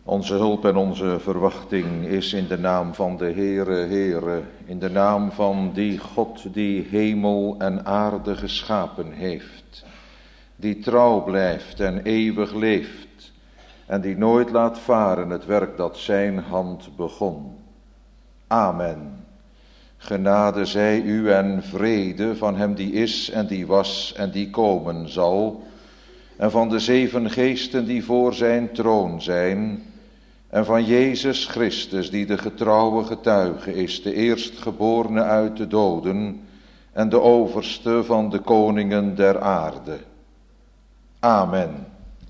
Onze hulp en onze verwachting is in de naam van de Heere, in de naam van die God die hemel en aarde geschapen heeft, die trouw blijft en eeuwig leeft en die nooit laat varen het werk dat zijn hand begon. Amen. Genade zij u en vrede van hem die is en die was en die komen zal, en van de 7 geesten die voor zijn troon zijn, en van Jezus Christus die de getrouwe getuige is, de eerstgeborene uit de doden en de overste van de koningen der aarde. Amen.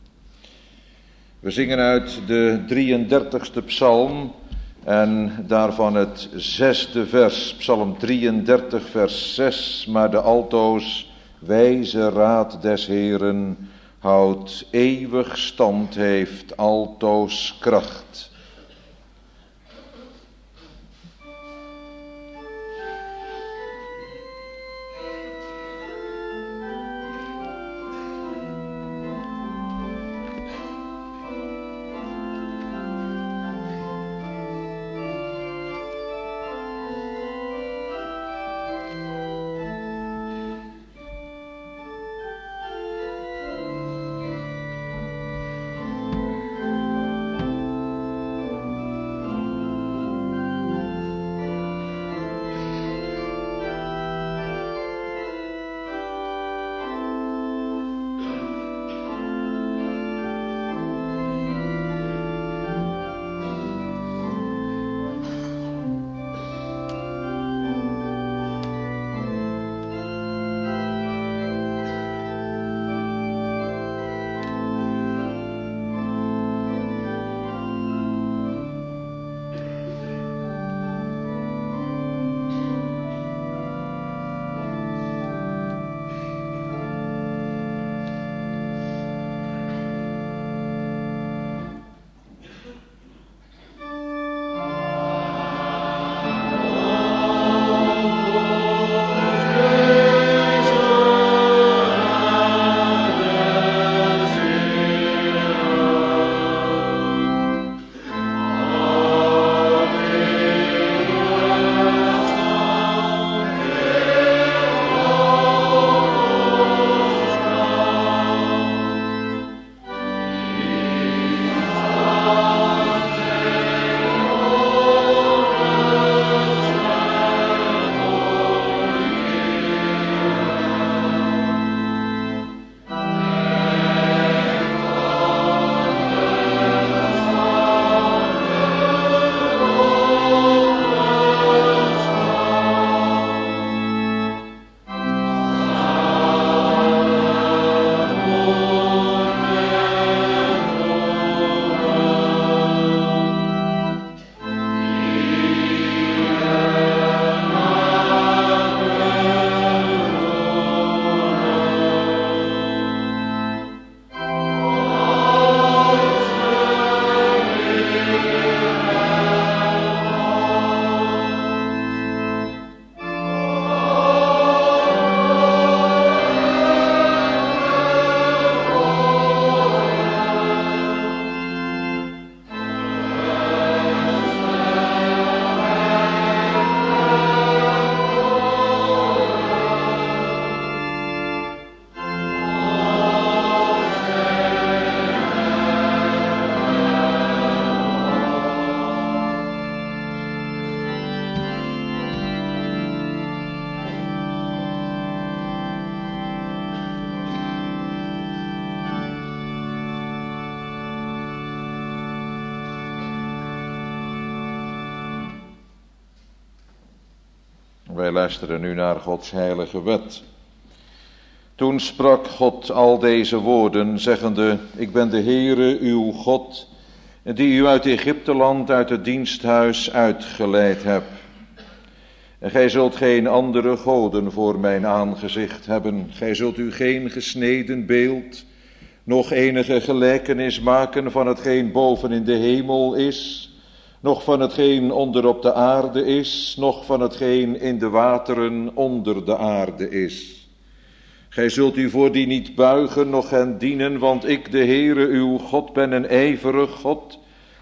We zingen uit de 33ste psalm en daarvan het 6e vers, psalm 33 vers 6, maar de altoos wijze raad des Heeren houdt eeuwig stand, heeft altoos kracht. Wij luisteren nu naar Gods heilige wet. Toen sprak God al deze woorden, zeggende: Ik ben de Heere, uw God, die u uit Egypteland, uit het diensthuis uitgeleid heb. En gij zult geen andere goden voor mijn aangezicht hebben. Gij zult u geen gesneden beeld, nog enige gelijkenis maken van hetgeen boven in de hemel is, nog van hetgeen onder op de aarde is, nog van hetgeen in de wateren onder de aarde is. Gij zult u voor die niet buigen, noch hen dienen, want ik, de Heere, uw God, ben een ijverig God,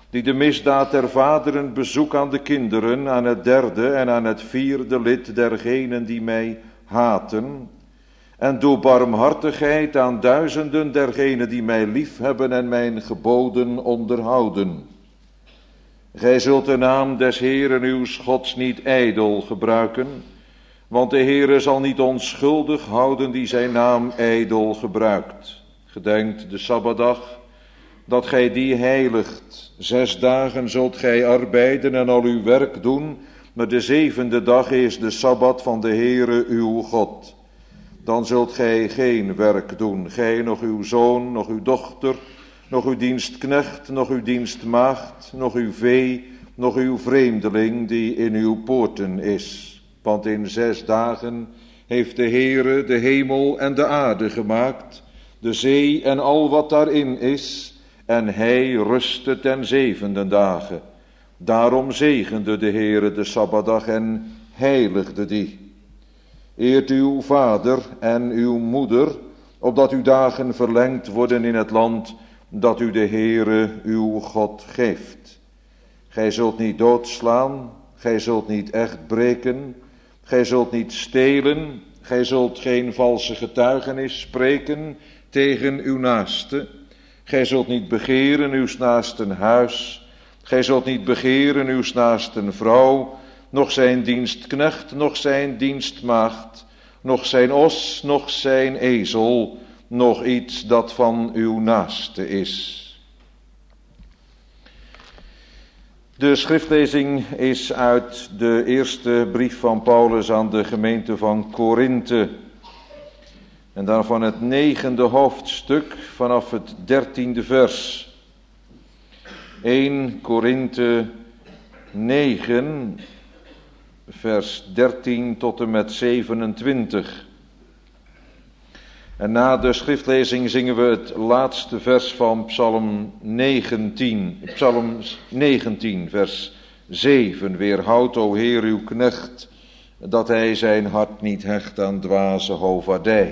die de misdaad der vaderen bezoek aan de kinderen, aan het derde en aan het vierde lid dergenen die mij haten, en doe barmhartigheid aan duizenden dergenen die mij liefhebben en mijn geboden onderhouden. Gij zult de naam des Heeren uws Gods niet ijdel gebruiken, want de Heere zal niet onschuldig houden die zijn naam ijdel gebruikt. Gedenkt de Sabbatdag, dat gij die heiligt. 6 dagen zult gij arbeiden en al uw werk doen, maar de 7e dag is de Sabbat van de Heere uw God. Dan zult gij geen werk doen, gij, nog uw zoon, nog uw dochter, nog uw dienstknecht, nog uw dienstmaagd, nog uw vee, nog uw vreemdeling die in uw poorten is. Want in 6 dagen heeft de Heere de hemel en de aarde gemaakt, de zee en al wat daarin is, en hij rustte ten 7e dagen. Daarom zegende de Heere de Sabbatdag en heiligde die. Eert uw vader en uw moeder, opdat uw dagen verlengd worden in het land dat u de Heere uw God geeft. Gij zult niet doodslaan, gij zult niet echt breken, gij zult niet stelen, gij zult geen valse getuigenis spreken tegen uw naaste. Gij zult niet begeren uws naasten huis, gij zult niet begeren uws naasten vrouw, noch zijn dienstknecht, noch zijn dienstmaagd, noch zijn os, noch zijn ezel, noch iets dat van uw naaste is. De schriftlezing is uit de eerste brief van Paulus aan de gemeente van Korinthe. En daarvan het 9e hoofdstuk vanaf het 13e vers. 1 Korinthe 9, vers 13 tot en met 27. En na de schriftlezing zingen we het laatste vers van Psalm 19. Psalm 19, vers 7. Weerhoud, o Heer, uw knecht, dat hij zijn hart niet hecht aan dwaze hovaardij.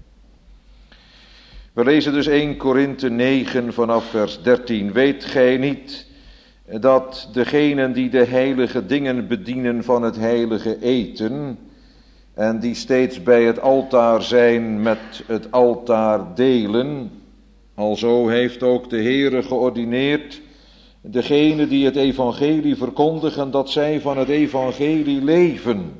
We lezen dus 1 Korinthe 9 vanaf vers 13. Weet gij niet dat degenen die de heilige dingen bedienen van het heilige eten, en die steeds bij het altaar zijn met het altaar delen, alzo heeft ook de Heere geordineerd degenen die het evangelie verkondigen, dat zij van het evangelie leven.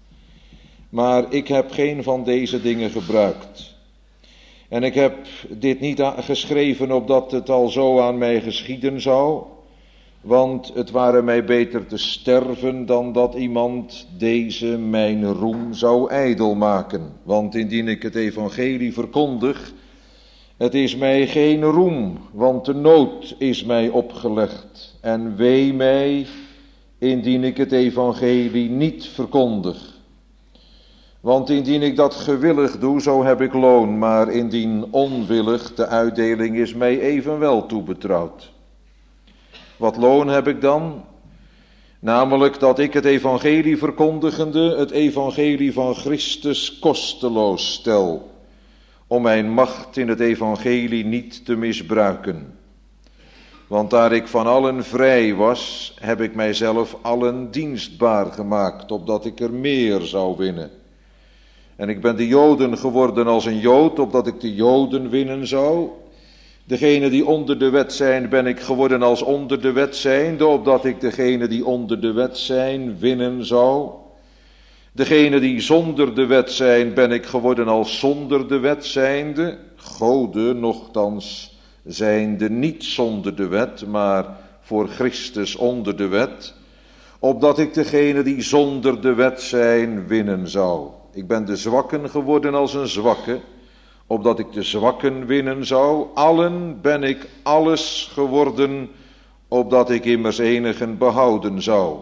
Maar ik heb geen van deze dingen gebruikt. En ik heb dit niet geschreven opdat het al zo aan mij geschieden zou, want het ware mij beter te sterven dan dat iemand deze mijn roem zou ijdel maken. Want indien ik het evangelie verkondig, het is mij geen roem, want de nood is mij opgelegd. En wee mij, indien ik het evangelie niet verkondig. Want indien ik dat gewillig doe, zo heb ik loon, maar indien onwillig, de uitdeling is mij evenwel toebetrouwd. Wat loon heb ik dan? Namelijk dat ik het evangelie verkondigende, het evangelie van Christus kosteloos stel, om mijn macht in het evangelie niet te misbruiken. Want daar ik van allen vrij was, heb ik mijzelf allen dienstbaar gemaakt, opdat ik er meer zou winnen. En ik ben de Joden geworden als een Jood, opdat ik de Joden winnen zou. Degene die onder de wet zijn, ben ik geworden als onder de wet zijnde, opdat ik degene die onder de wet zijn winnen zou. Degene die zonder de wet zijn, ben ik geworden als zonder de wet zijnde. Goden nochtans zijnde niet zonder de wet, maar voor Christus onder de wet, opdat ik degene die zonder de wet zijn winnen zou. Ik ben de zwakken geworden als een zwakke, opdat ik de zwakken winnen zou. Allen ben ik alles geworden, opdat ik immers enigen behouden zou.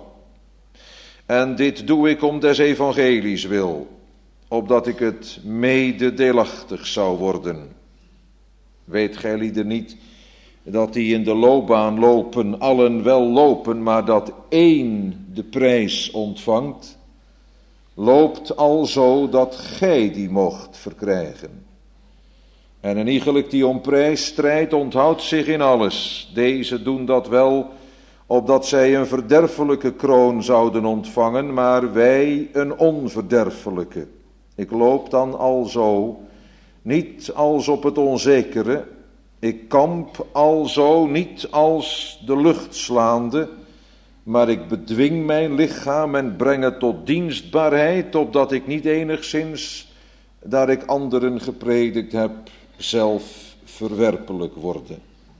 En dit doe ik om des evangelies wil, opdat ik het mededeelachtig zou worden. Weet gij lieden niet, dat die in de loopbaan lopen, allen wel lopen, maar dat één de prijs ontvangt? Loopt alzo dat gij die mocht verkrijgen. En een iegelijk die om prijs strijdt, onthoudt zich in alles. Deze doen dat wel, opdat zij een verderfelijke kroon zouden ontvangen, maar wij een onverderfelijke. Ik loop dan alzo, niet als op het onzekere. Ik kamp alzo, niet als de lucht slaande, maar ik bedwing mijn lichaam en breng het tot dienstbaarheid, opdat ik niet enigszins, daar ik anderen gepredikt heb, zelf verwerpelijk worde.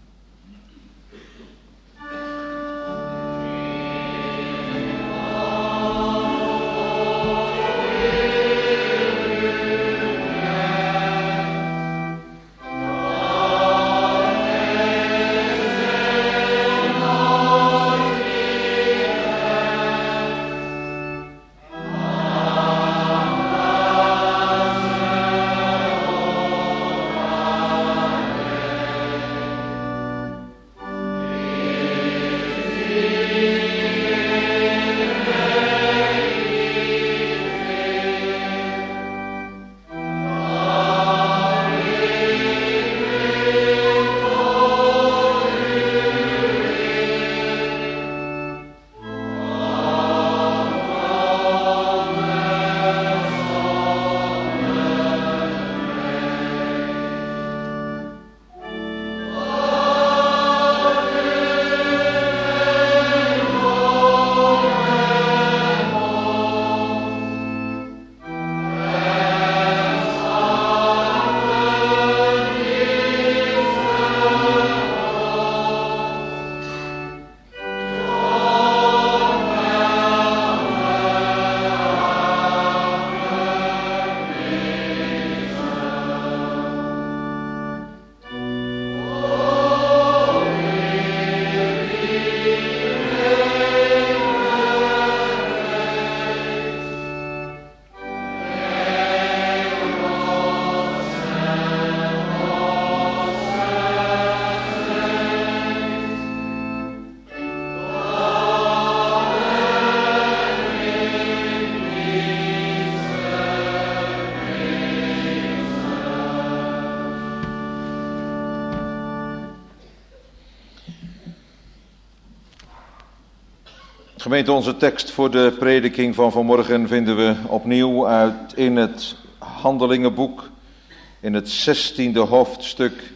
Gemeente, onze tekst voor de prediking van vanmorgen vinden we opnieuw in het Handelingenboek, in het 16e hoofdstuk,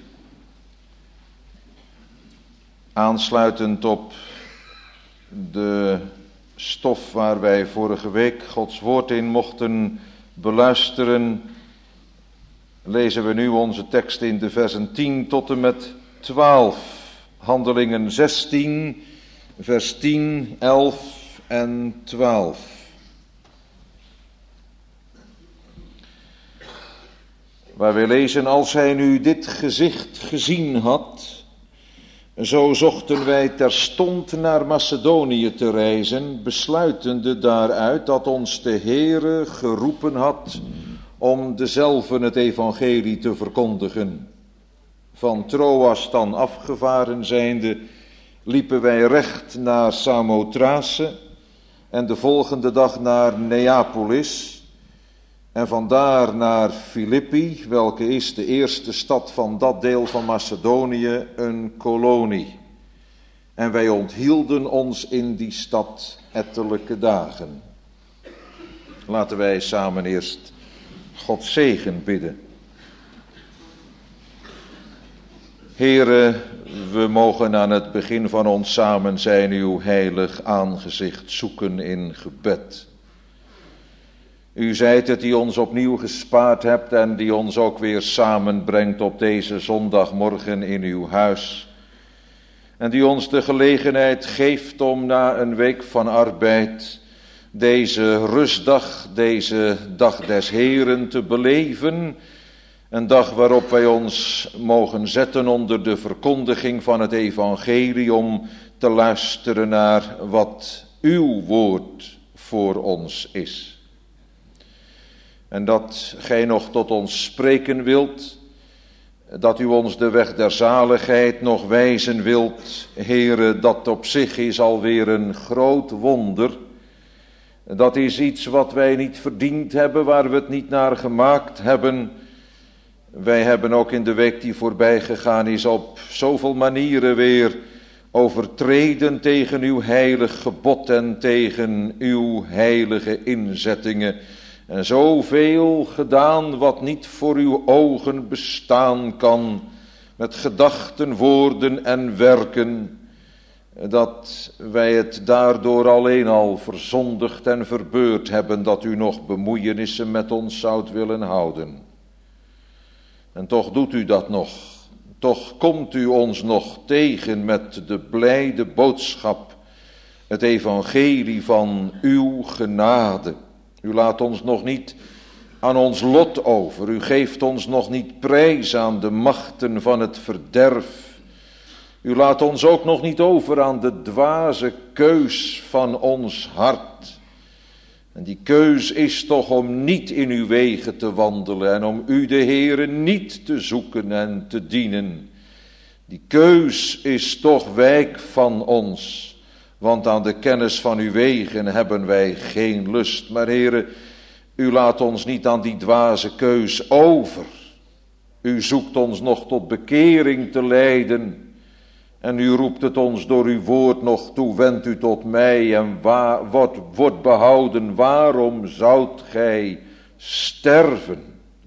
aansluitend op de stof waar wij vorige week Gods woord in mochten beluisteren, lezen we nu onze tekst in de versen 10 tot en met 12. Handelingen 16, vers 10, 11 en 12. Waar we lezen: als hij nu dit gezicht gezien had, zo zochten wij terstond naar Macedonië te reizen, besluitende daaruit dat ons de Heere geroepen had om dezelve het evangelie te verkondigen. Van Troas dan afgevaren zijnde, liepen wij recht naar Samothrace en de volgende dag naar Neapolis en vandaar naar Filippi, welke is de eerste stad van dat deel van Macedonië, een kolonie. En wij onthielden ons in die stad ettelijke dagen. Laten wij samen eerst Gods zegen bidden. Heere, we mogen aan het begin van ons samen zijn uw heilig aangezicht zoeken in gebed. U zijt het die ons opnieuw gespaard hebt en die ons ook weer samenbrengt op deze zondagmorgen in uw huis. En die ons de gelegenheid geeft om na een week van arbeid deze rustdag, deze dag des Heeren te beleven. Een dag waarop wij ons mogen zetten onder de verkondiging van het evangelie om te luisteren naar wat uw woord voor ons is. En dat gij nog tot ons spreken wilt, dat u ons de weg der zaligheid nog wijzen wilt, Heere, dat op zich is alweer een groot wonder. Dat is iets wat wij niet verdiend hebben, waar we het niet naar gemaakt hebben. Wij hebben ook in de week die voorbij gegaan is op zoveel manieren weer overtreden tegen uw heilig gebod en tegen uw heilige inzettingen. En zoveel gedaan wat niet voor uw ogen bestaan kan, met gedachten, woorden en werken, dat wij het daardoor alleen al verzondigd en verbeurd hebben, dat u nog bemoeienissen met ons zoudt willen houden. En toch doet u dat nog. Toch komt u ons nog tegen met de blijde boodschap, het evangelie van uw genade. U laat ons nog niet aan ons lot over. U geeft ons nog niet prijs aan de machten van het verderf. U laat ons ook nog niet over aan de dwaze keus van ons hart. En die keus is toch om niet in uw wegen te wandelen en om u de Heere niet te zoeken en te dienen. Die keus is toch wijk van ons, want aan de kennis van uw wegen hebben wij geen lust. Maar Heere, u laat ons niet aan die dwaze keus over. U zoekt ons nog tot bekering te leiden. En u roept het ons door uw woord nog toe, wend u tot mij en wordt behouden. Waarom zoudt gij sterven?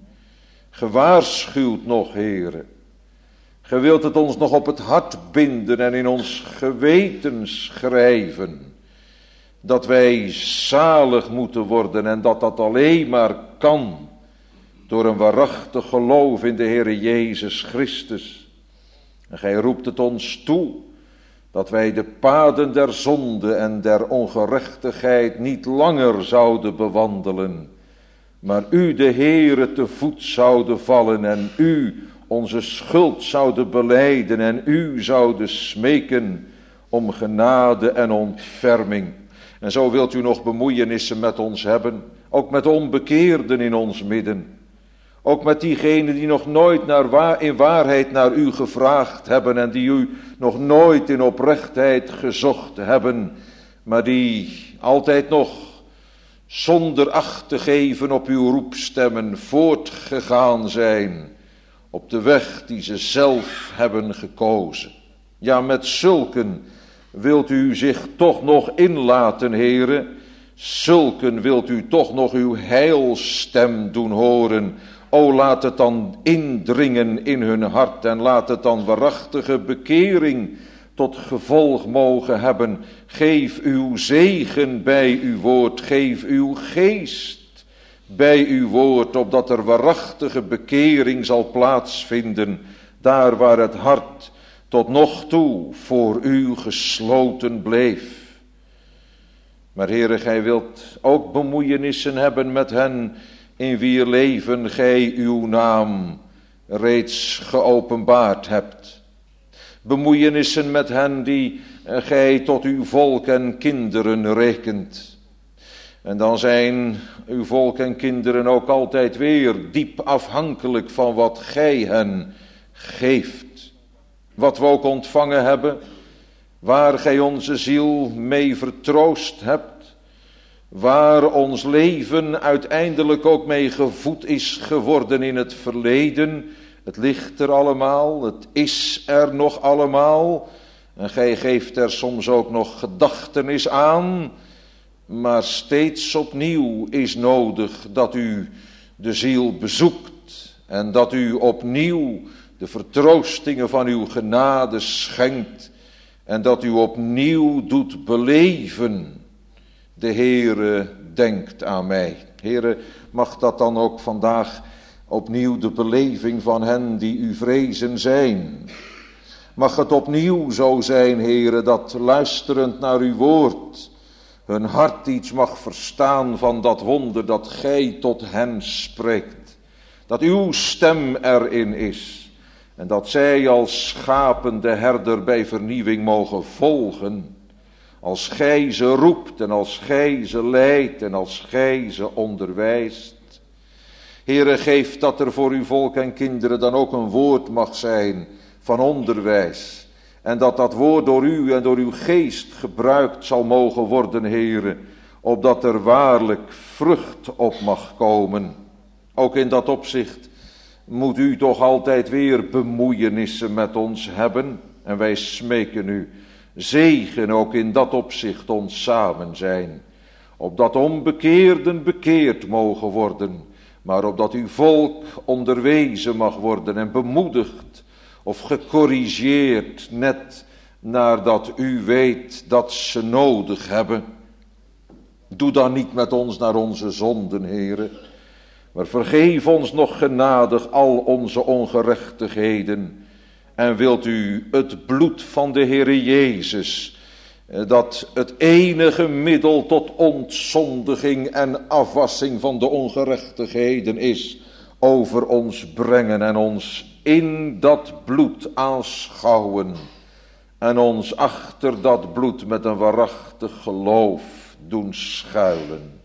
Gewaarschuwd nog, Heere. Ge wilt het ons nog op het hart binden en in ons geweten schrijven. Dat wij zalig moeten worden en dat dat alleen maar kan door een waarachtig geloof in de Heere Jezus Christus. En gij roept het ons toe, dat wij de paden der zonde en der ongerechtigheid niet langer zouden bewandelen, maar u de Heere te voet zouden vallen en u onze schuld zouden belijden en u zouden smeken om genade en ontferming. En zo wilt u nog bemoeienissen met ons hebben, ook met onbekeerden in ons midden. Ook met diegenen die nog nooit in waarheid naar u gevraagd hebben en die u nog nooit in oprechtheid gezocht hebben, maar die altijd nog zonder acht te geven op uw roepstemmen voortgegaan zijn op de weg die ze zelf hebben gekozen. Ja, met zulken wilt u zich toch nog inlaten, Heere. Zulken wilt u toch nog uw heilstem doen horen. O, laat het dan indringen in hun hart en laat het dan waarachtige bekering tot gevolg mogen hebben. Geef uw zegen bij uw woord, geef uw geest bij uw woord, opdat er waarachtige bekering zal plaatsvinden, daar waar het hart tot nog toe voor u gesloten bleef. Maar Heere, gij wilt ook bemoeienissen hebben met hen in wier leven gij uw naam reeds geopenbaard hebt. Bemoeienissen met hen die gij tot uw volk en kinderen rekent. En dan zijn uw volk en kinderen ook altijd weer diep afhankelijk van wat gij hen geeft. Wat we ook ontvangen hebben, waar gij onze ziel mee vertroost hebt, waar ons leven uiteindelijk ook mee gevoed is geworden in het verleden. Het ligt er allemaal, het is er nog allemaal. En gij geeft er soms ook nog gedachtenis aan. Maar steeds opnieuw is nodig dat u de ziel bezoekt. En dat u opnieuw de vertroostingen van uw genade schenkt. En dat u opnieuw doet beleven. De Heere denkt aan mij. Heere, mag dat dan ook vandaag opnieuw de beleving van hen die u vrezen zijn. Mag het opnieuw zo zijn, Heere, dat luisterend naar uw woord hun hart iets mag verstaan van dat wonder dat gij tot hen spreekt. Dat uw stem erin is en dat zij als schapen de herder bij vernieuwing mogen volgen. Als gij ze roept en als gij ze leidt en als gij ze onderwijst. Heere, geef dat er voor uw volk en kinderen dan ook een woord mag zijn van onderwijs. En dat dat woord door u en door uw geest gebruikt zal mogen worden, Heere. Opdat er waarlijk vrucht op mag komen. Ook in dat opzicht moet u toch altijd weer bemoeienissen met ons hebben. En wij smeken u, zegen ook in dat opzicht ons samen zijn. Opdat onbekeerden bekeerd mogen worden, maar opdat uw volk onderwezen mag worden en bemoedigd of gecorrigeerd, net nadat u weet dat ze nodig hebben. Doe dan niet met ons naar onze zonden, Heere, maar vergeef ons nog genadig al onze ongerechtigheden. En wilt u het bloed van de Heere Jezus, dat het enige middel tot ontzondiging en afwassing van de ongerechtigheden is, over ons brengen en ons in dat bloed aanschouwen. En ons achter dat bloed met een waarachtig geloof doen schuilen.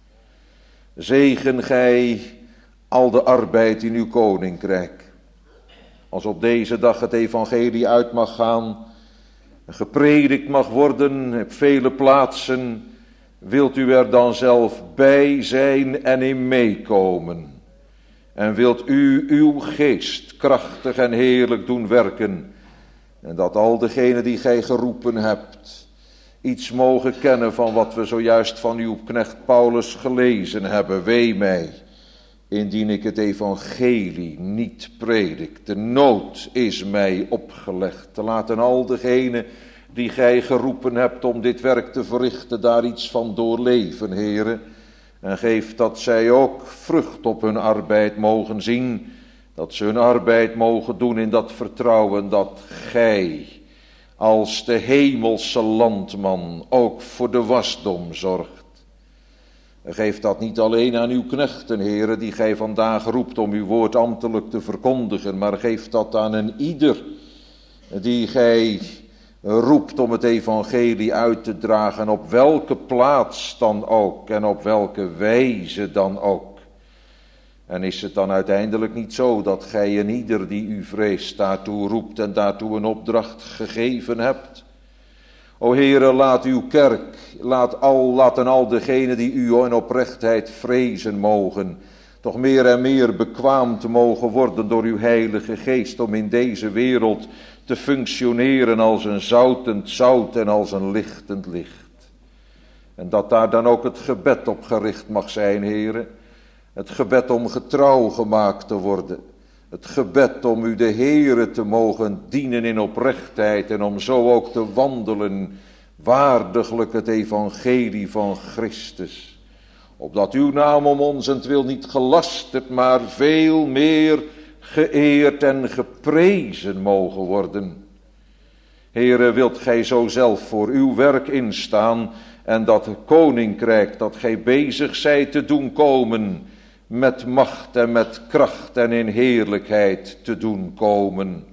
Zegen gij al de arbeid in uw koninkrijk. Als op deze dag het evangelie uit mag gaan, gepredikt mag worden op vele plaatsen, wilt u er dan zelf bij zijn en in meekomen. En wilt u uw geest krachtig en heerlijk doen werken. En dat al degenen die gij geroepen hebt, iets mogen kennen van wat we zojuist van uw knecht Paulus gelezen hebben. Wee mij, indien ik het evangelie niet predik. De nood is mij opgelegd. Te laten al degenen die gij geroepen hebt om dit werk te verrichten, daar iets van doorleven, Heere. En geef dat zij ook vrucht op hun arbeid mogen zien. Dat ze hun arbeid mogen doen in dat vertrouwen dat gij als de hemelse landman ook voor de wasdom zorgt. Geef dat niet alleen aan uw knechten, Heere, die gij vandaag roept om uw woord ambtelijk te verkondigen, maar geef dat aan een ieder die gij roept om het evangelie uit te dragen, op welke plaats dan ook en op welke wijze dan ook. En is het dan uiteindelijk niet zo dat gij en ieder die u vreest daartoe roept en daartoe een opdracht gegeven hebt? O Heere, laat uw kerk, laten al degenen die u in oprechtheid vrezen mogen, toch meer en meer bekwaamd mogen worden door uw heilige geest om in deze wereld te functioneren als een zoutend zout en als een lichtend licht. En dat daar dan ook het gebed op gericht mag zijn, Heere. Het gebed om getrouw gemaakt te worden. Het gebed om u de Heere te mogen dienen in oprechtheid en om zo ook te wandelen waardiglijk het evangelie van Christus. Opdat uw naam om onzentwil niet gelasterd, maar veel meer geëerd en geprezen mogen worden. Heere, wilt gij zo zelf voor uw werk instaan en dat koninkrijk dat gij bezig zijt te doen komen, met macht en met kracht en in heerlijkheid te doen komen.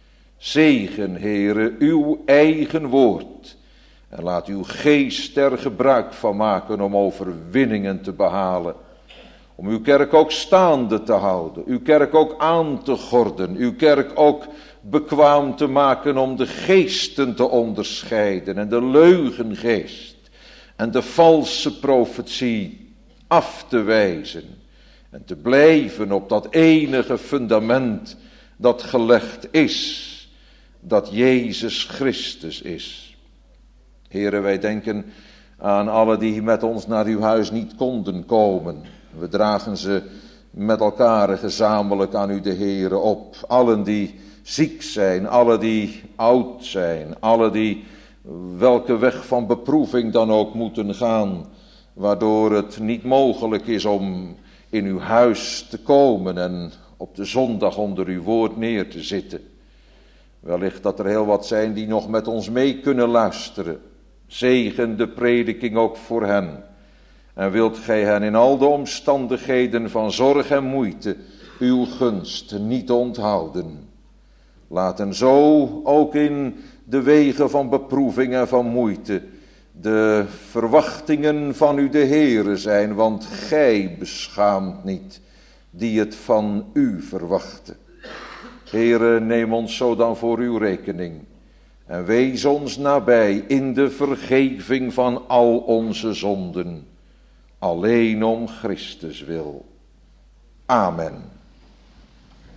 Zegen, Heere, uw eigen woord. En laat uw geest er gebruik van maken om overwinningen te behalen. Om uw kerk ook staande te houden. Uw kerk ook aan te gorden. Uw kerk ook bekwaam te maken om de geesten te onderscheiden. En de leugengeest en de valse profetie af te wijzen. En te blijven op dat enige fundament dat gelegd is. Dat Jezus Christus is. Heere, wij denken aan alle die met ons naar uw huis niet konden komen. We dragen ze met elkaar gezamenlijk aan u de Heere op. Allen die ziek zijn, allen die oud zijn, allen die welke weg van beproeving dan ook moeten gaan, waardoor het niet mogelijk is om in uw huis te komen en op de zondag onder uw woord neer te zitten. Wellicht dat er heel wat zijn die nog met ons mee kunnen luisteren. Zegen de prediking ook voor hen. En wilt gij hen in al de omstandigheden van zorg en moeite uw gunst niet onthouden. Laten zo ook in de wegen van beproeving en van moeite de verwachtingen van u de Heere zijn, want gij beschaamt niet die het van u verwachten. Heere, neem ons zo dan voor uw rekening en wees ons nabij in de vergeving van al onze zonden, alleen om Christus wil. Amen.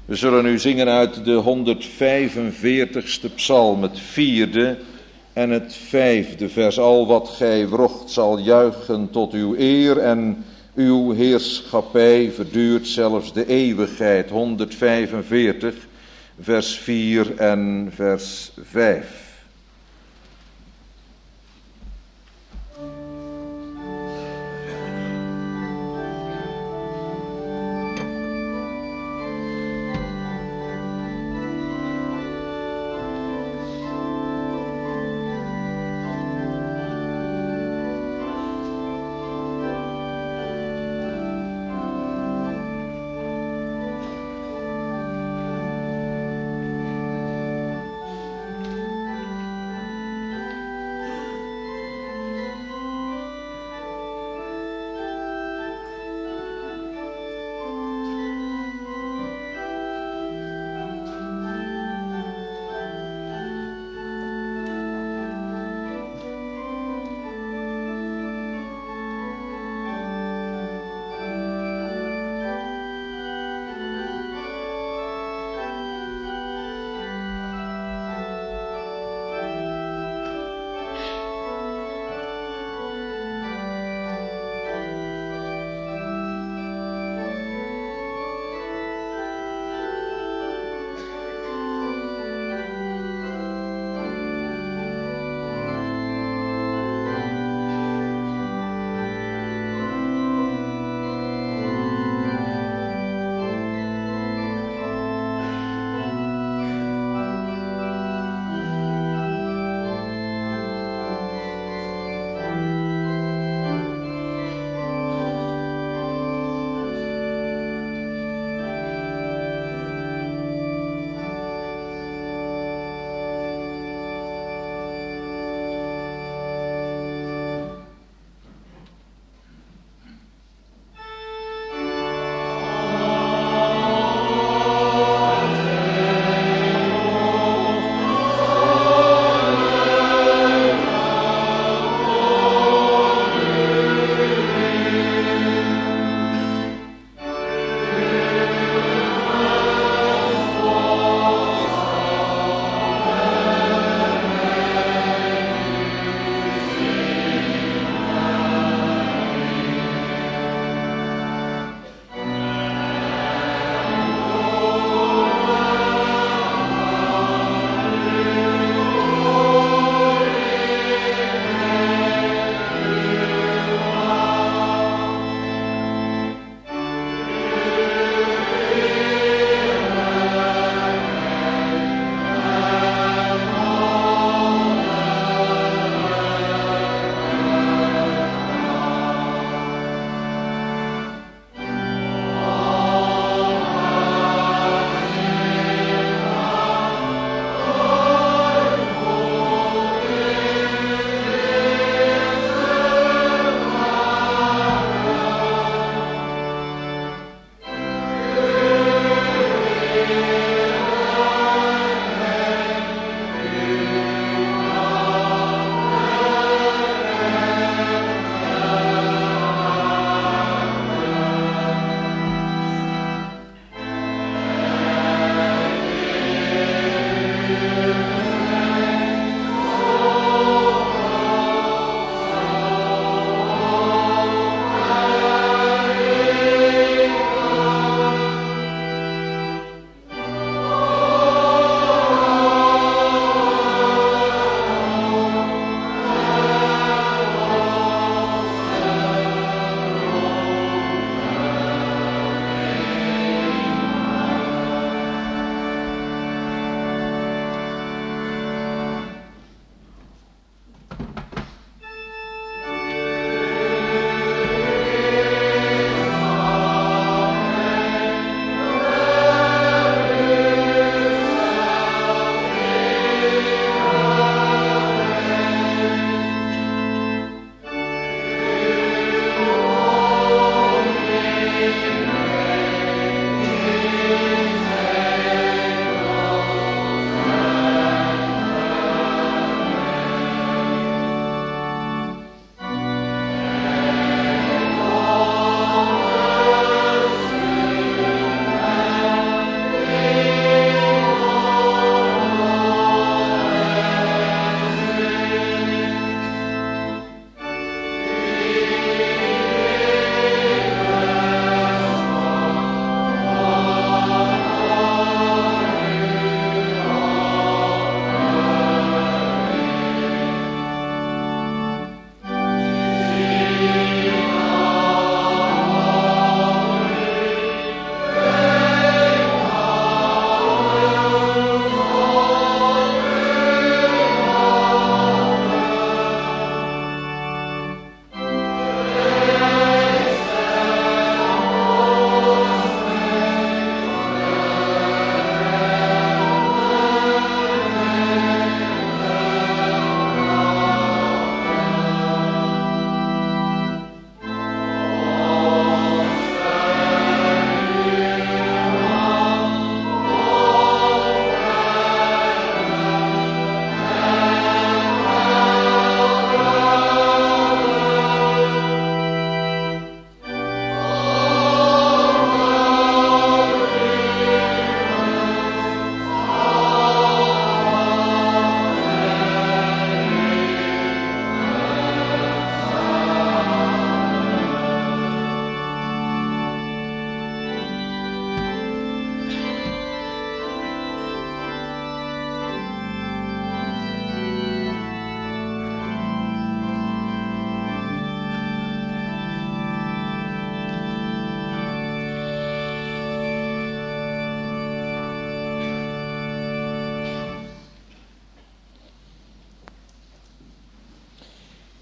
We zullen nu zingen uit de 145ste psalm, het 4e en het 5e vers. Al wat gij wrocht zal juichen tot uw eer en uw heerschappij verduurt zelfs de eeuwigheid. 145, vers 4 en vers 5.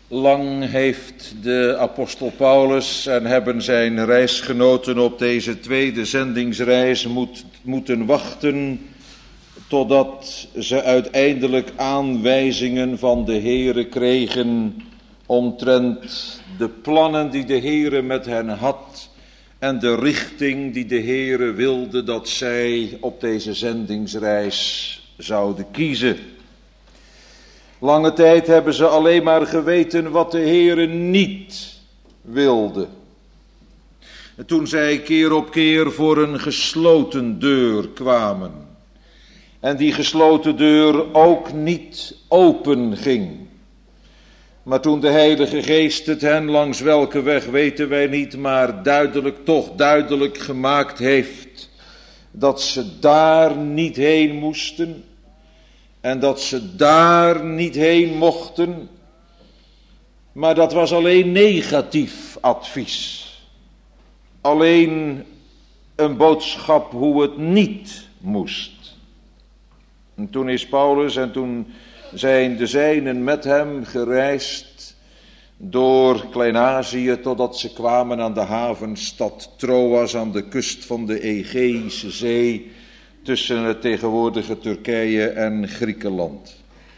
Lang heeft de apostel Paulus en hebben zijn reisgenoten op deze tweede zendingsreis moeten wachten totdat ze uiteindelijk aanwijzingen van de Heere kregen omtrent de plannen die de Heere met hen had en de richting die de Heere wilde dat zij op deze zendingsreis zouden kiezen. Lange tijd hebben ze alleen maar geweten wat de Heere niet wilde. En toen zij keer op keer voor een gesloten deur kwamen en die gesloten deur ook niet open ging. Maar toen de Heilige Geest het hen langs welke weg weten wij niet, maar toch duidelijk gemaakt heeft dat ze daar niet heen moesten en dat ze daar niet heen mochten, maar dat was alleen negatief advies. Alleen een boodschap hoe het niet moest. En toen is Paulus en toen zijn de zijnen met hem gereisd door Klein-Azië totdat ze kwamen aan de havenstad Troas aan de kust van de Egeïsche Zee tussen het tegenwoordige Turkije en Griekenland.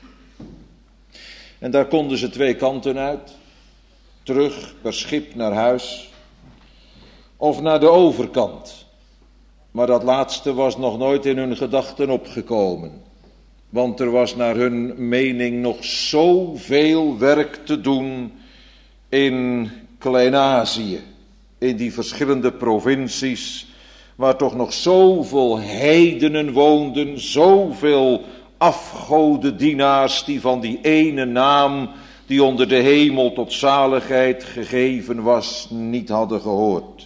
En daar konden ze twee kanten uit, terug per schip naar huis of naar de overkant. Maar dat laatste was nog nooit in hun gedachten opgekomen. Want er was naar hun mening nog zoveel werk te doen in Klein-Azië. In die verschillende provincies waar toch nog zoveel heidenen woonden. Zoveel afgodendienaars die van die ene naam die onder de hemel tot zaligheid gegeven was niet hadden gehoord.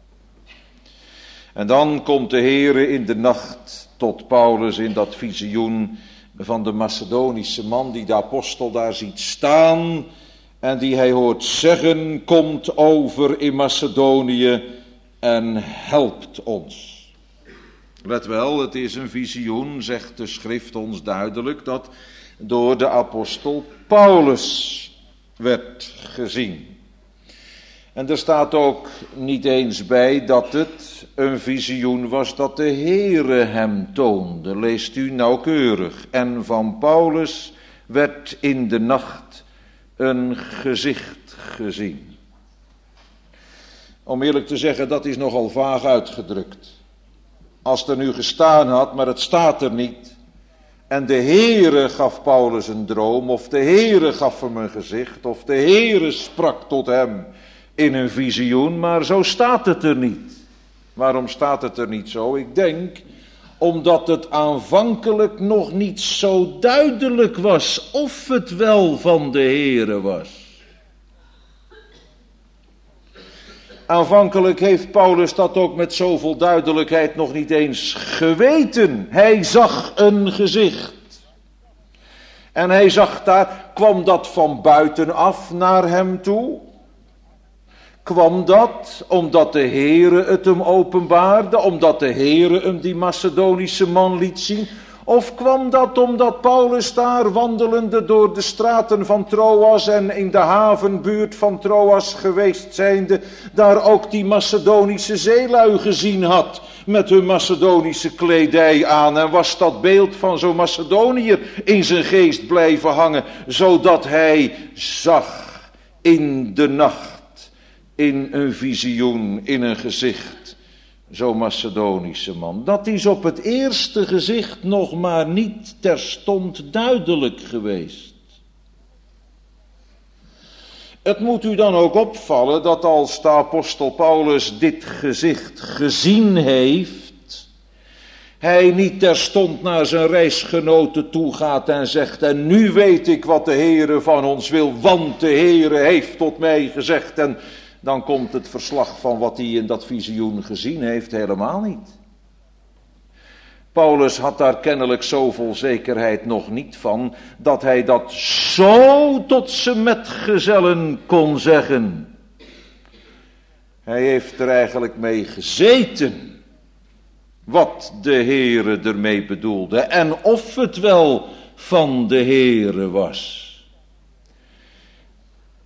En dan komt de Heere in de nacht tot Paulus in dat visioen van de Macedonische man die de apostel daar ziet staan en die hij hoort zeggen, komt over in Macedonië en helpt ons. Let wel, het is een visioen, zegt de schrift ons duidelijk, dat door de apostel Paulus werd gezien. En er staat ook niet eens bij dat het een visioen was dat de Heere hem toonde. Leest u nauwkeurig. En van Paulus werd in de nacht een gezicht gezien. Om eerlijk te zeggen, dat is nogal vaag uitgedrukt. Als er nu gestaan had, maar het staat er niet. En de Heere gaf Paulus een droom, of de Heere gaf hem een gezicht, of de Heere sprak tot hem in een visioen, maar zo staat het er niet. Waarom staat het er niet zo? Ik denk omdat het aanvankelijk nog niet zo duidelijk was of het wel van de Heere was. Aanvankelijk heeft Paulus dat ook met zoveel duidelijkheid nog niet eens geweten. Hij zag een gezicht. En hij zag daar, kwam dat van buitenaf naar hem toe? Kwam dat omdat de Heere het hem openbaarde, omdat de Heere hem die Macedonische man liet zien? Of kwam dat omdat Paulus daar wandelende door de straten van Troas en in de havenbuurt van Troas geweest zijnde, daar ook die Macedonische zeelui gezien had met hun Macedonische kledij aan? En was dat beeld van zo'n Macedoniër in zijn geest blijven hangen, zodat hij zag in de nacht, in een visioen, in een gezicht, zo'n Macedonische man. Dat is op het eerste gezicht nog maar niet terstond duidelijk geweest. Het moet u dan ook opvallen dat als de apostel Paulus dit gezicht gezien heeft, hij niet terstond naar zijn reisgenoten toe gaat en zegt, en nu weet ik wat de Heere van ons wil, want de Heere heeft tot mij gezegd, en dan komt het verslag van wat hij in dat visioen gezien heeft helemaal niet. Paulus had daar kennelijk zoveel zekerheid nog niet van, dat hij dat zo tot zijn metgezellen kon zeggen. Hij heeft er eigenlijk mee gezeten, wat de Heere ermee bedoelde, en of het wel van de Heere was.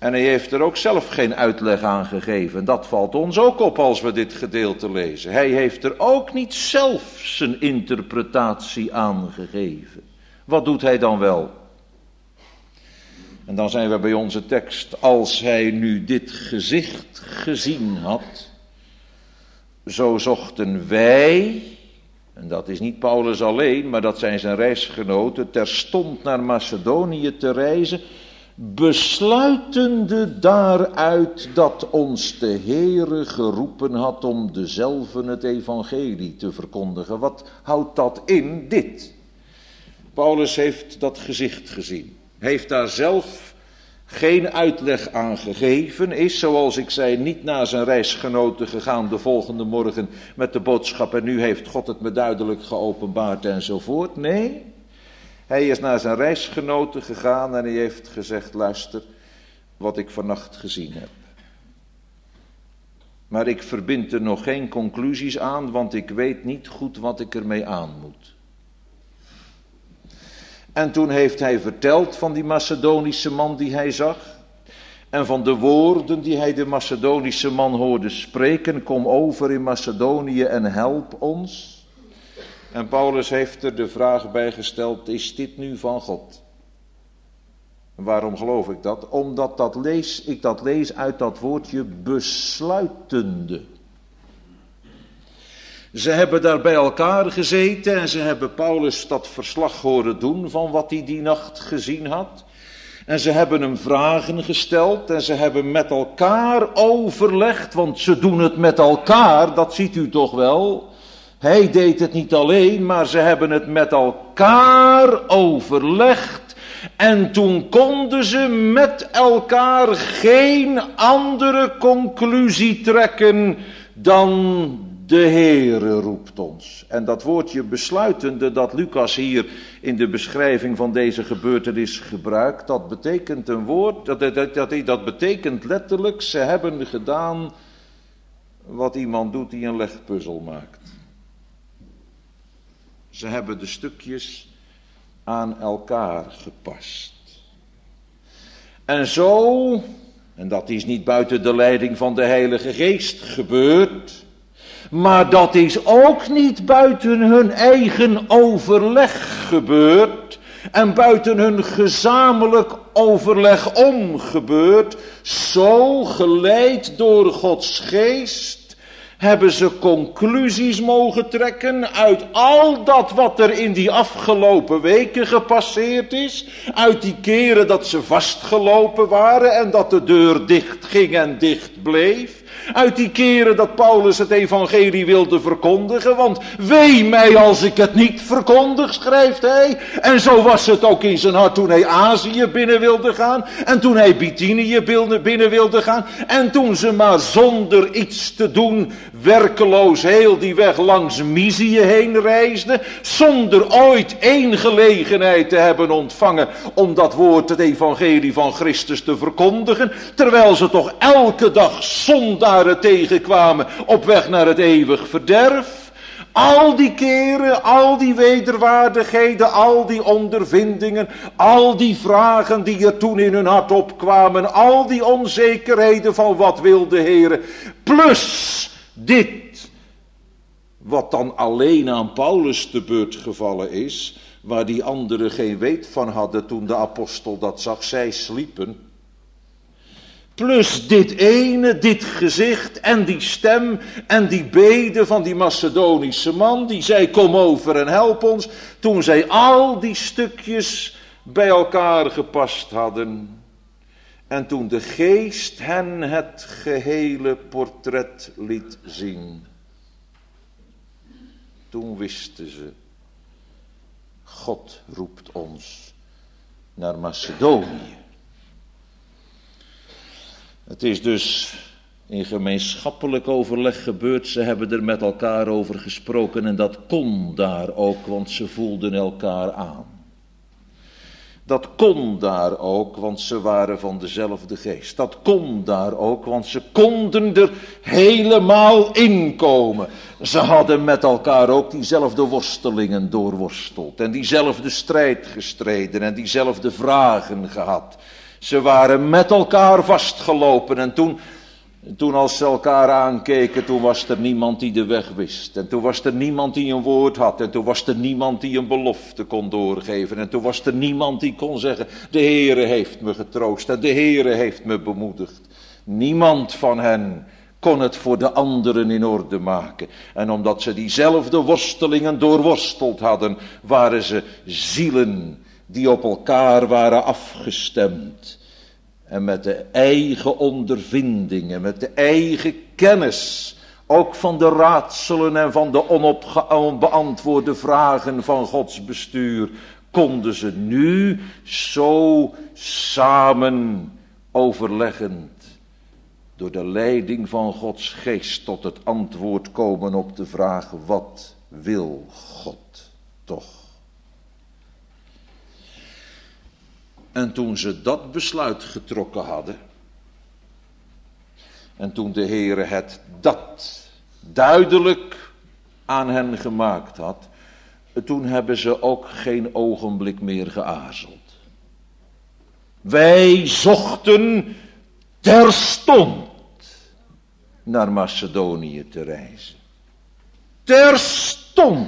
En hij heeft er ook zelf geen uitleg aan gegeven. Dat valt ons ook op als we dit gedeelte lezen. Hij heeft er ook niet zelf zijn interpretatie aan gegeven. Wat doet hij dan wel? En dan zijn we bij onze tekst. Als hij nu dit gezicht gezien had, zo zochten wij, en dat is niet Paulus alleen, maar dat zijn zijn reisgenoten, terstond naar Macedonië te reizen, besluitende daaruit dat ons de Heere geroepen had om dezelve het evangelie te verkondigen. Wat houdt dat in? Dit. Paulus heeft dat gezicht gezien. Heeft daar zelf geen uitleg aan gegeven. Is, zoals ik zei, niet naar zijn reisgenoten gegaan de volgende morgen met de boodschap en nu heeft God het me duidelijk geopenbaard enzovoort. Nee. Hij is naar zijn reisgenoten gegaan en hij heeft gezegd, luister, wat ik vannacht gezien heb. Maar ik verbind er nog geen conclusies aan, want ik weet niet goed wat ik ermee aan moet. En toen heeft hij verteld van die Macedonische man die hij zag. En van de woorden die hij de Macedonische man hoorde spreken. Kom over in Macedonië en help ons. En Paulus heeft er de vraag bij gesteld, is dit nu van God? En waarom geloof ik dat? Omdat ik dat lees uit dat woordje besluitende. Ze hebben daar bij elkaar gezeten en ze hebben Paulus dat verslag horen doen van wat hij die nacht gezien had. En ze hebben hem vragen gesteld en ze hebben met elkaar overlegd, want ze doen het met elkaar, dat ziet u toch wel. Hij deed het niet alleen, maar ze hebben het met elkaar overlegd. En toen konden ze met elkaar geen andere conclusie trekken dan de Heere roept ons. En dat woordje besluitende dat Lucas hier in de beschrijving van deze gebeurtenis gebruikt, dat betekent een woord, dat betekent letterlijk, ze hebben gedaan wat iemand doet die een legpuzzel maakt. Ze hebben de stukjes aan elkaar gepast. En zo, en dat is niet buiten de leiding van de Heilige Geest gebeurd, maar dat is ook niet buiten hun eigen overleg gebeurd en buiten hun gezamenlijk overleg om gebeurd. Zo geleid door Gods Geest hebben ze conclusies mogen trekken uit al dat wat er in die afgelopen weken gepasseerd is. Uit die keren dat ze vastgelopen waren en dat de deur dicht ging en dicht bleef. Uit die keren dat Paulus het evangelie wilde verkondigen, want wee mij als ik het niet verkondig, schrijft hij. En zo was het ook in zijn hart toen hij Azië binnen wilde gaan en toen hij Bithynië binnen wilde gaan. En toen ze maar zonder iets te doen werkeloos heel die weg langs Mysië heen reisden, zonder ooit één gelegenheid te hebben ontvangen om dat woord, het evangelie van Christus te verkondigen, terwijl ze toch elke dag zondaren tegenkwamen op weg naar het eeuwig verderf. Al die keren, al die wederwaardigheden, al die ondervindingen, al die vragen die er toen in hun hart opkwamen, al die onzekerheden van wat wil de Heere, plus dit, wat dan alleen aan Paulus te beurt gevallen is, waar die anderen geen weet van hadden toen de apostel dat zag, zij sliepen. Plus dit ene, dit gezicht en die stem en die bede van die Macedonische man, die zei kom over en help ons, toen zij al die stukjes bij elkaar gepast hadden. En toen de Geest hen het gehele portret liet zien, toen wisten ze, God roept ons naar Macedonië. Het is dus in gemeenschappelijk overleg gebeurd, ze hebben er met elkaar over gesproken en dat kon daar ook, want ze voelden elkaar aan. Dat kon daar ook, want ze waren van dezelfde geest. Dat kon daar ook, want ze konden er helemaal in komen. Ze hadden met elkaar ook diezelfde worstelingen doorworsteld en diezelfde strijd gestreden en diezelfde vragen gehad. Ze waren met elkaar vastgelopen en toen als ze elkaar aankeken, toen was er niemand die de weg wist. En toen was er niemand die een woord had. En toen was er niemand die een belofte kon doorgeven. En toen was er niemand die kon zeggen, de Heere heeft me getroost en de Heere heeft me bemoedigd. Niemand van hen kon het voor de anderen in orde maken. En omdat ze diezelfde worstelingen doorworsteld hadden, waren ze zielen die op elkaar waren afgestemd. En met de eigen ondervindingen, met de eigen kennis, ook van de raadselen en van de onbeantwoorde vragen van Gods bestuur, konden ze nu zo samen overleggend door de leiding van Gods geest tot het antwoord komen op de vraag, wat wil God toch? En toen ze dat besluit getrokken hadden, en toen de Heere het dat duidelijk aan hen gemaakt had, toen hebben ze ook geen ogenblik meer geaarzeld. Wij zochten terstond naar Macedonië te reizen. Terstond.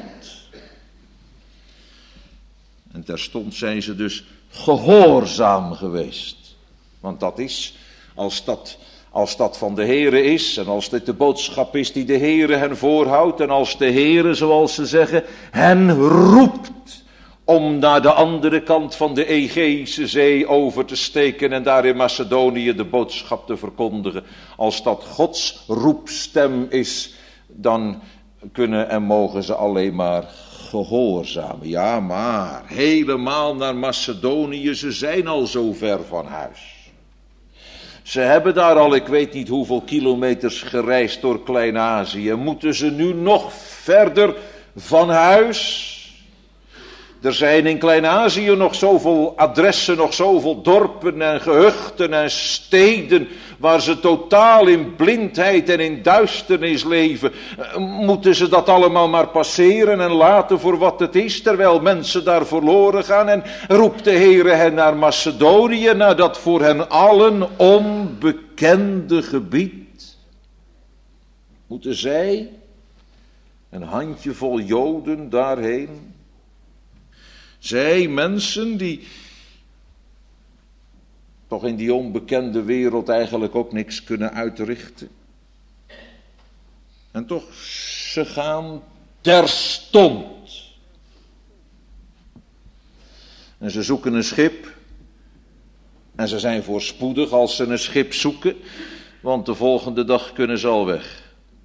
En terstond zijn ze dus gehoorzaam geweest. Want dat is, als dat van de Heere is, en als dit de boodschap is die de Heere hen voorhoudt, en als de Heere, zoals ze zeggen, hen roept om naar de andere kant van de Egeïsche Zee over te steken en daar in Macedonië de boodschap te verkondigen. Als dat Gods roepstem is, dan kunnen en mogen ze alleen maar gehoorzamen. Ja, maar helemaal naar Macedonië, ze zijn al zo ver van huis. Ze hebben daar al, ik weet niet hoeveel kilometers gereisd door Klein-Azië. Moeten ze nu nog verder van huis? Er zijn in Klein-Azië nog zoveel adressen, nog zoveel dorpen en gehuchten en steden waar ze totaal in blindheid en in duisternis leven. Moeten ze dat allemaal maar passeren en laten voor wat het is, terwijl mensen daar verloren gaan? En roept de Heere hen naar Macedonië, naar dat voor hen allen onbekende gebied? Moeten zij, een handjevol Joden, daarheen? Zij, mensen die toch in die onbekende wereld eigenlijk ook niks kunnen uitrichten. En toch, ze gaan terstond. En ze zoeken een schip. En ze zijn voorspoedig als ze een schip zoeken, want de volgende dag kunnen ze al weg.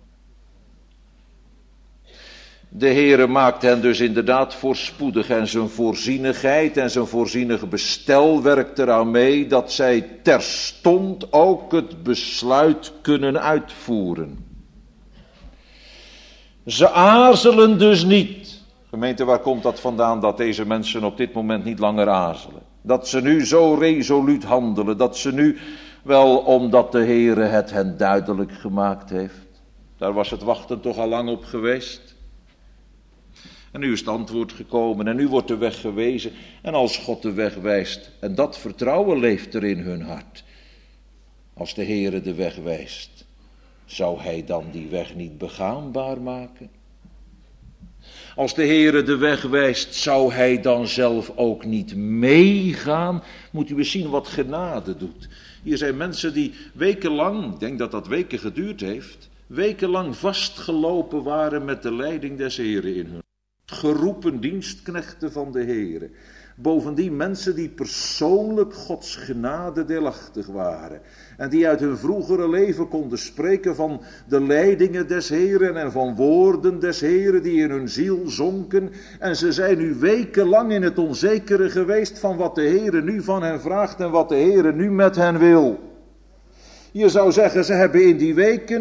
De Heere maakt hen dus inderdaad voorspoedig en zijn voorzienigheid en zijn voorzienige bestel werkt eraan mee dat zij terstond ook het besluit kunnen uitvoeren. Ze aarzelen dus niet. Gemeente, waar komt dat vandaan dat deze mensen op dit moment niet langer aarzelen? Dat ze nu zo resoluut handelen, dat ze nu wel omdat de Heere het hen duidelijk gemaakt heeft. Daar was het wachten toch al lang op geweest. En nu is het antwoord gekomen en nu wordt de weg gewezen. En als God de weg wijst, en dat vertrouwen leeft er in hun hart. Als de Heere de weg wijst, zou hij dan die weg niet begaanbaar maken? Als de Heere de weg wijst, zou hij dan zelf ook niet meegaan? Moet u eens zien wat genade doet. Hier zijn mensen die wekenlang, ik denk dat dat weken geduurd heeft, wekenlang vastgelopen waren met de leiding des Heeren in hun. Geroepen dienstknechten van de Heere. Bovendien mensen die persoonlijk Gods genade deelachtig waren. En die uit hun vroegere leven konden spreken van de leidingen des Heeren en van woorden des Heeren die in hun ziel zonken. En ze zijn nu wekenlang in het onzekere geweest van wat de Heere nu van hen vraagt en wat de Heere nu met hen wil. Je zou zeggen, ze hebben in die weken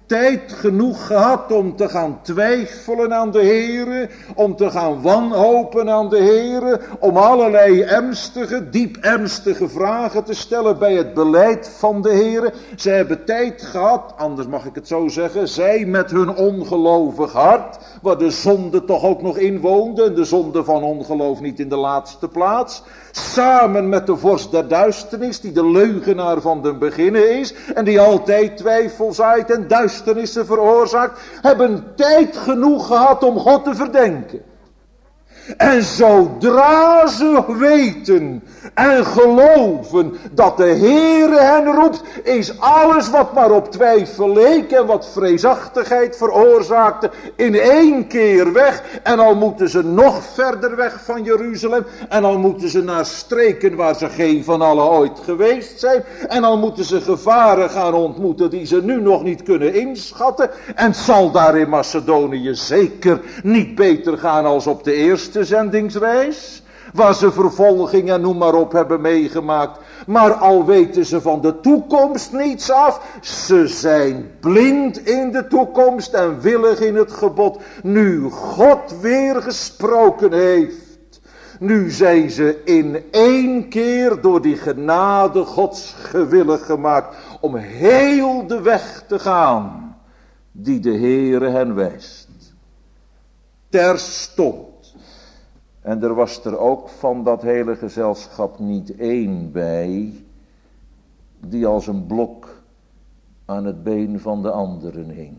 tijd genoeg gehad om te gaan twijfelen aan de Heere, om te gaan wanhopen aan de Heere, om allerlei ernstige, diep ernstige vragen te stellen bij het beleid van de Heere. Zij hebben tijd gehad, anders mag ik het zo zeggen, zij met hun ongelovig hart, waar de zonde toch ook nog in woonde, en de zonde van ongeloof niet in de laatste plaats, samen met de vorst der duisternis, die de leugenaar van den beginnen is, en die altijd twijfel zaait en duisternissen veroorzaakt, hebben tijd genoeg gehad om God te verdenken. En zodra ze weten en geloven dat de Heere hen roept, is alles wat maar op twijfel leek en wat vreesachtigheid veroorzaakte in één keer weg. En al moeten ze nog verder weg van Jeruzalem, en al moeten ze naar streken waar ze geen van allen ooit geweest zijn, en al moeten ze gevaren gaan ontmoeten die ze nu nog niet kunnen inschatten. En het zal daar in Macedonië zeker niet beter gaan als op de eerste zendingsreis, waar ze vervolging en noem maar op hebben meegemaakt. Maar al weten ze van de toekomst niets af, ze zijn blind in de toekomst en willig in het gebod. Nu God weer gesproken heeft, nu zijn ze in één keer door die genade Gods gewillig gemaakt om heel de weg te gaan die de Heere hen wijst. Terstond. En er was er ook van dat hele gezelschap niet één bij, die als een blok aan het been van de anderen hing.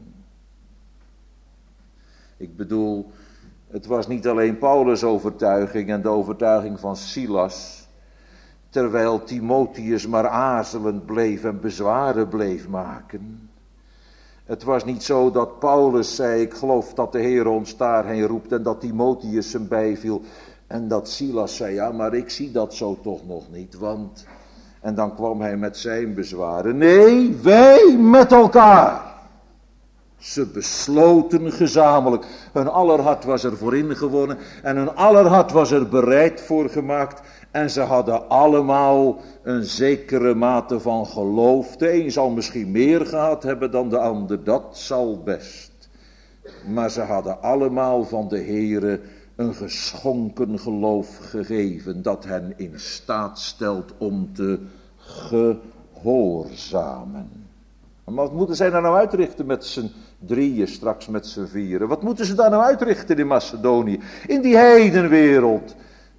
Ik bedoel, het was niet alleen Paulus' overtuiging en de overtuiging van Silas, terwijl Timotheus maar aarzelend bleef en bezwaren bleef maken. Het was niet zo dat Paulus zei, ik geloof dat de Heer ons daarheen roept, en dat Timotheus hem bijviel. En dat Silas zei, ja, maar ik zie dat zo toch nog niet, want... En dan kwam hij met zijn bezwaren. Nee, wij met elkaar. Ze besloten gezamenlijk. Hun aller hart was er voor ingewonnen en hun aller hart was er bereid voor gemaakt. En ze hadden allemaal een zekere mate van geloof. De een zal misschien meer gehad hebben dan de ander, dat zal best. Maar ze hadden allemaal van de Heere een geschonken geloof gegeven, dat hen in staat stelt om te gehoorzamen. Maar wat moeten zij daar nou uitrichten met z'n drieën, straks met z'n vieren? Wat moeten ze daar nou uitrichten in Macedonië, in die heidenwereld?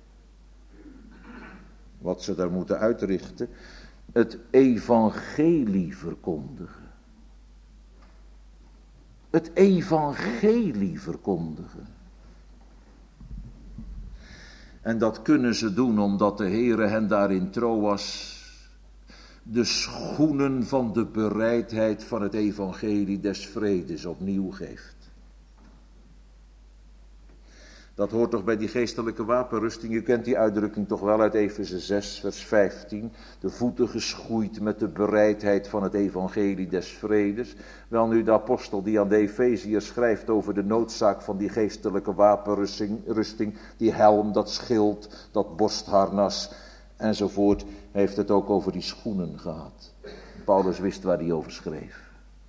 Wat ze daar moeten uitrichten, het evangelie verkondigen. Het evangelie verkondigen. En dat kunnen ze doen omdat de Heere hen daar in Troas de schoenen van de bereidheid van het evangelie des vredes opnieuw geeft. Dat hoort toch bij die geestelijke wapenrusting. U kent die uitdrukking toch wel uit Efeze 6 vers 15. De voeten geschoeid met de bereidheid van het evangelie des vredes. Wel nu de apostel die aan de Efeziërs schrijft over de noodzaak van die geestelijke wapenrusting. Die helm, dat schild, dat borstharnas enzovoort. Heeft het ook over die schoenen gehad. Paulus wist waar hij over schreef.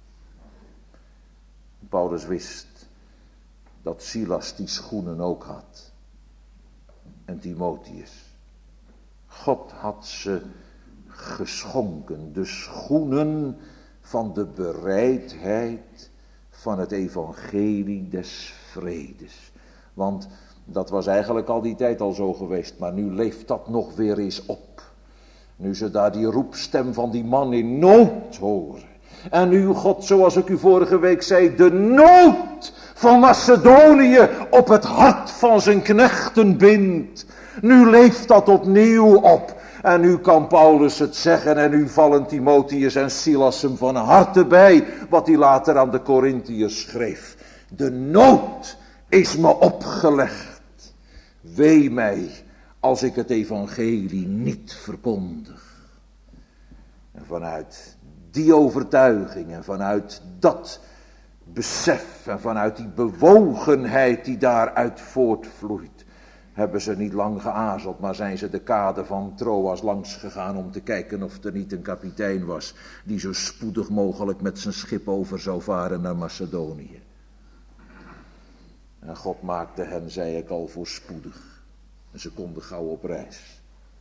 Paulus wist dat Silas die schoenen ook had. En Timotheus. God had ze geschonken. De schoenen van de bereidheid van het evangelie des vredes. Want dat was eigenlijk al die tijd al zo geweest. Maar nu leeft dat nog weer eens op. Nu ze daar die roepstem van die man in nood horen. En nu God, zoals ik u vorige week zei, de nood van Macedonië op het hart van zijn knechten bindt. Nu leeft dat opnieuw op. En nu kan Paulus het zeggen en nu vallen Timotheus en Silas hem van harte bij. Wat hij later aan de Korintiërs schreef. De nood is me opgelegd. Wee mij als ik het evangelie niet verkondig. En vanuit die overtuiging en vanuit dat besef en vanuit die bewogenheid die daaruit voortvloeit, hebben ze niet lang geaarzeld, maar zijn ze de kade van Troas langs gegaan om te kijken of er niet een kapitein was die zo spoedig mogelijk met zijn schip over zou varen naar Macedonië. En God maakte hen, zei ik al, voorspoedig. En ze konden gauw op reis.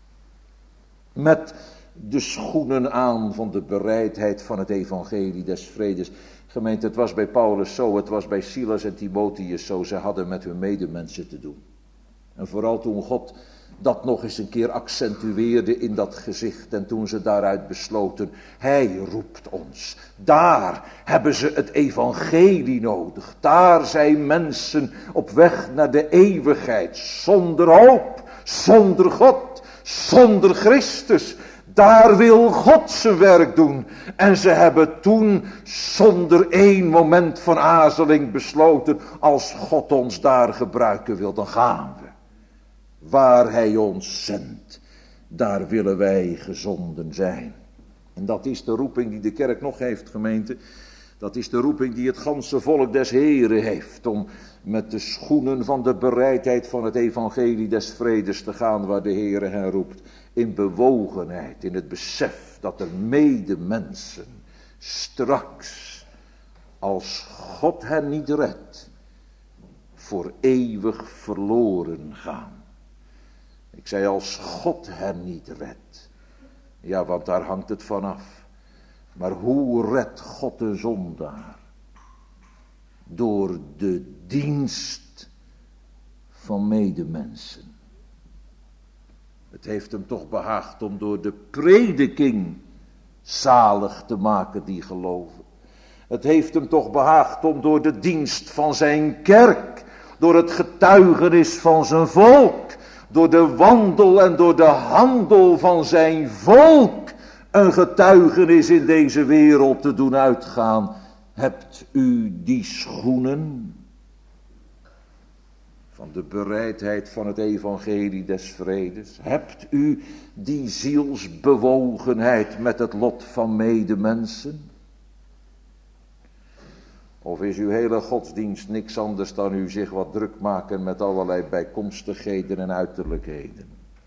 Met de schoenen aan van de bereidheid van het evangelie des vredes. Gemeente, het was bij Paulus zo, het was bij Silas en Timotheus zo. Ze hadden met hun medemensen te doen. En vooral toen God dat nog eens een keer accentueerde in dat gezicht. En toen ze daaruit besloten, hij roept ons. Daar hebben ze het evangelie nodig. Daar zijn mensen op weg naar de eeuwigheid. Zonder hoop, zonder God, zonder Christus. Daar wil God zijn werk doen. En ze hebben toen zonder één moment van aarzeling besloten, als God ons daar gebruiken wil, dan gaan we. Waar hij ons zendt, daar willen wij gezonden zijn. En dat is de roeping die de kerk nog heeft, gemeente. Dat is de roeping die het ganse volk des Heren heeft. Om met de schoenen van de bereidheid van het evangelie des vredes te gaan waar de Heere hen roept. In bewogenheid, in het besef dat er medemensen straks, als God hen niet redt, voor eeuwig verloren gaan. Ik zei, als God hen niet redt. Ja, want daar hangt het vanaf. Maar hoe redt God een zondaar? Door de dienst van medemensen. Het heeft hem toch behaagd om door de prediking zalig te maken die geloven. Het heeft hem toch behaagd om door de dienst van zijn kerk, door het getuigenis van zijn volk, door de wandel en door de handel van zijn volk, een getuigenis in deze wereld te doen uitgaan. Hebt u die schoenen van de bereidheid van het evangelie des vredes? Hebt u die zielsbewogenheid met het lot van medemensen? Of is uw hele godsdienst niks anders dan u zich wat druk maken met allerlei bijkomstigheden en uiterlijkheden?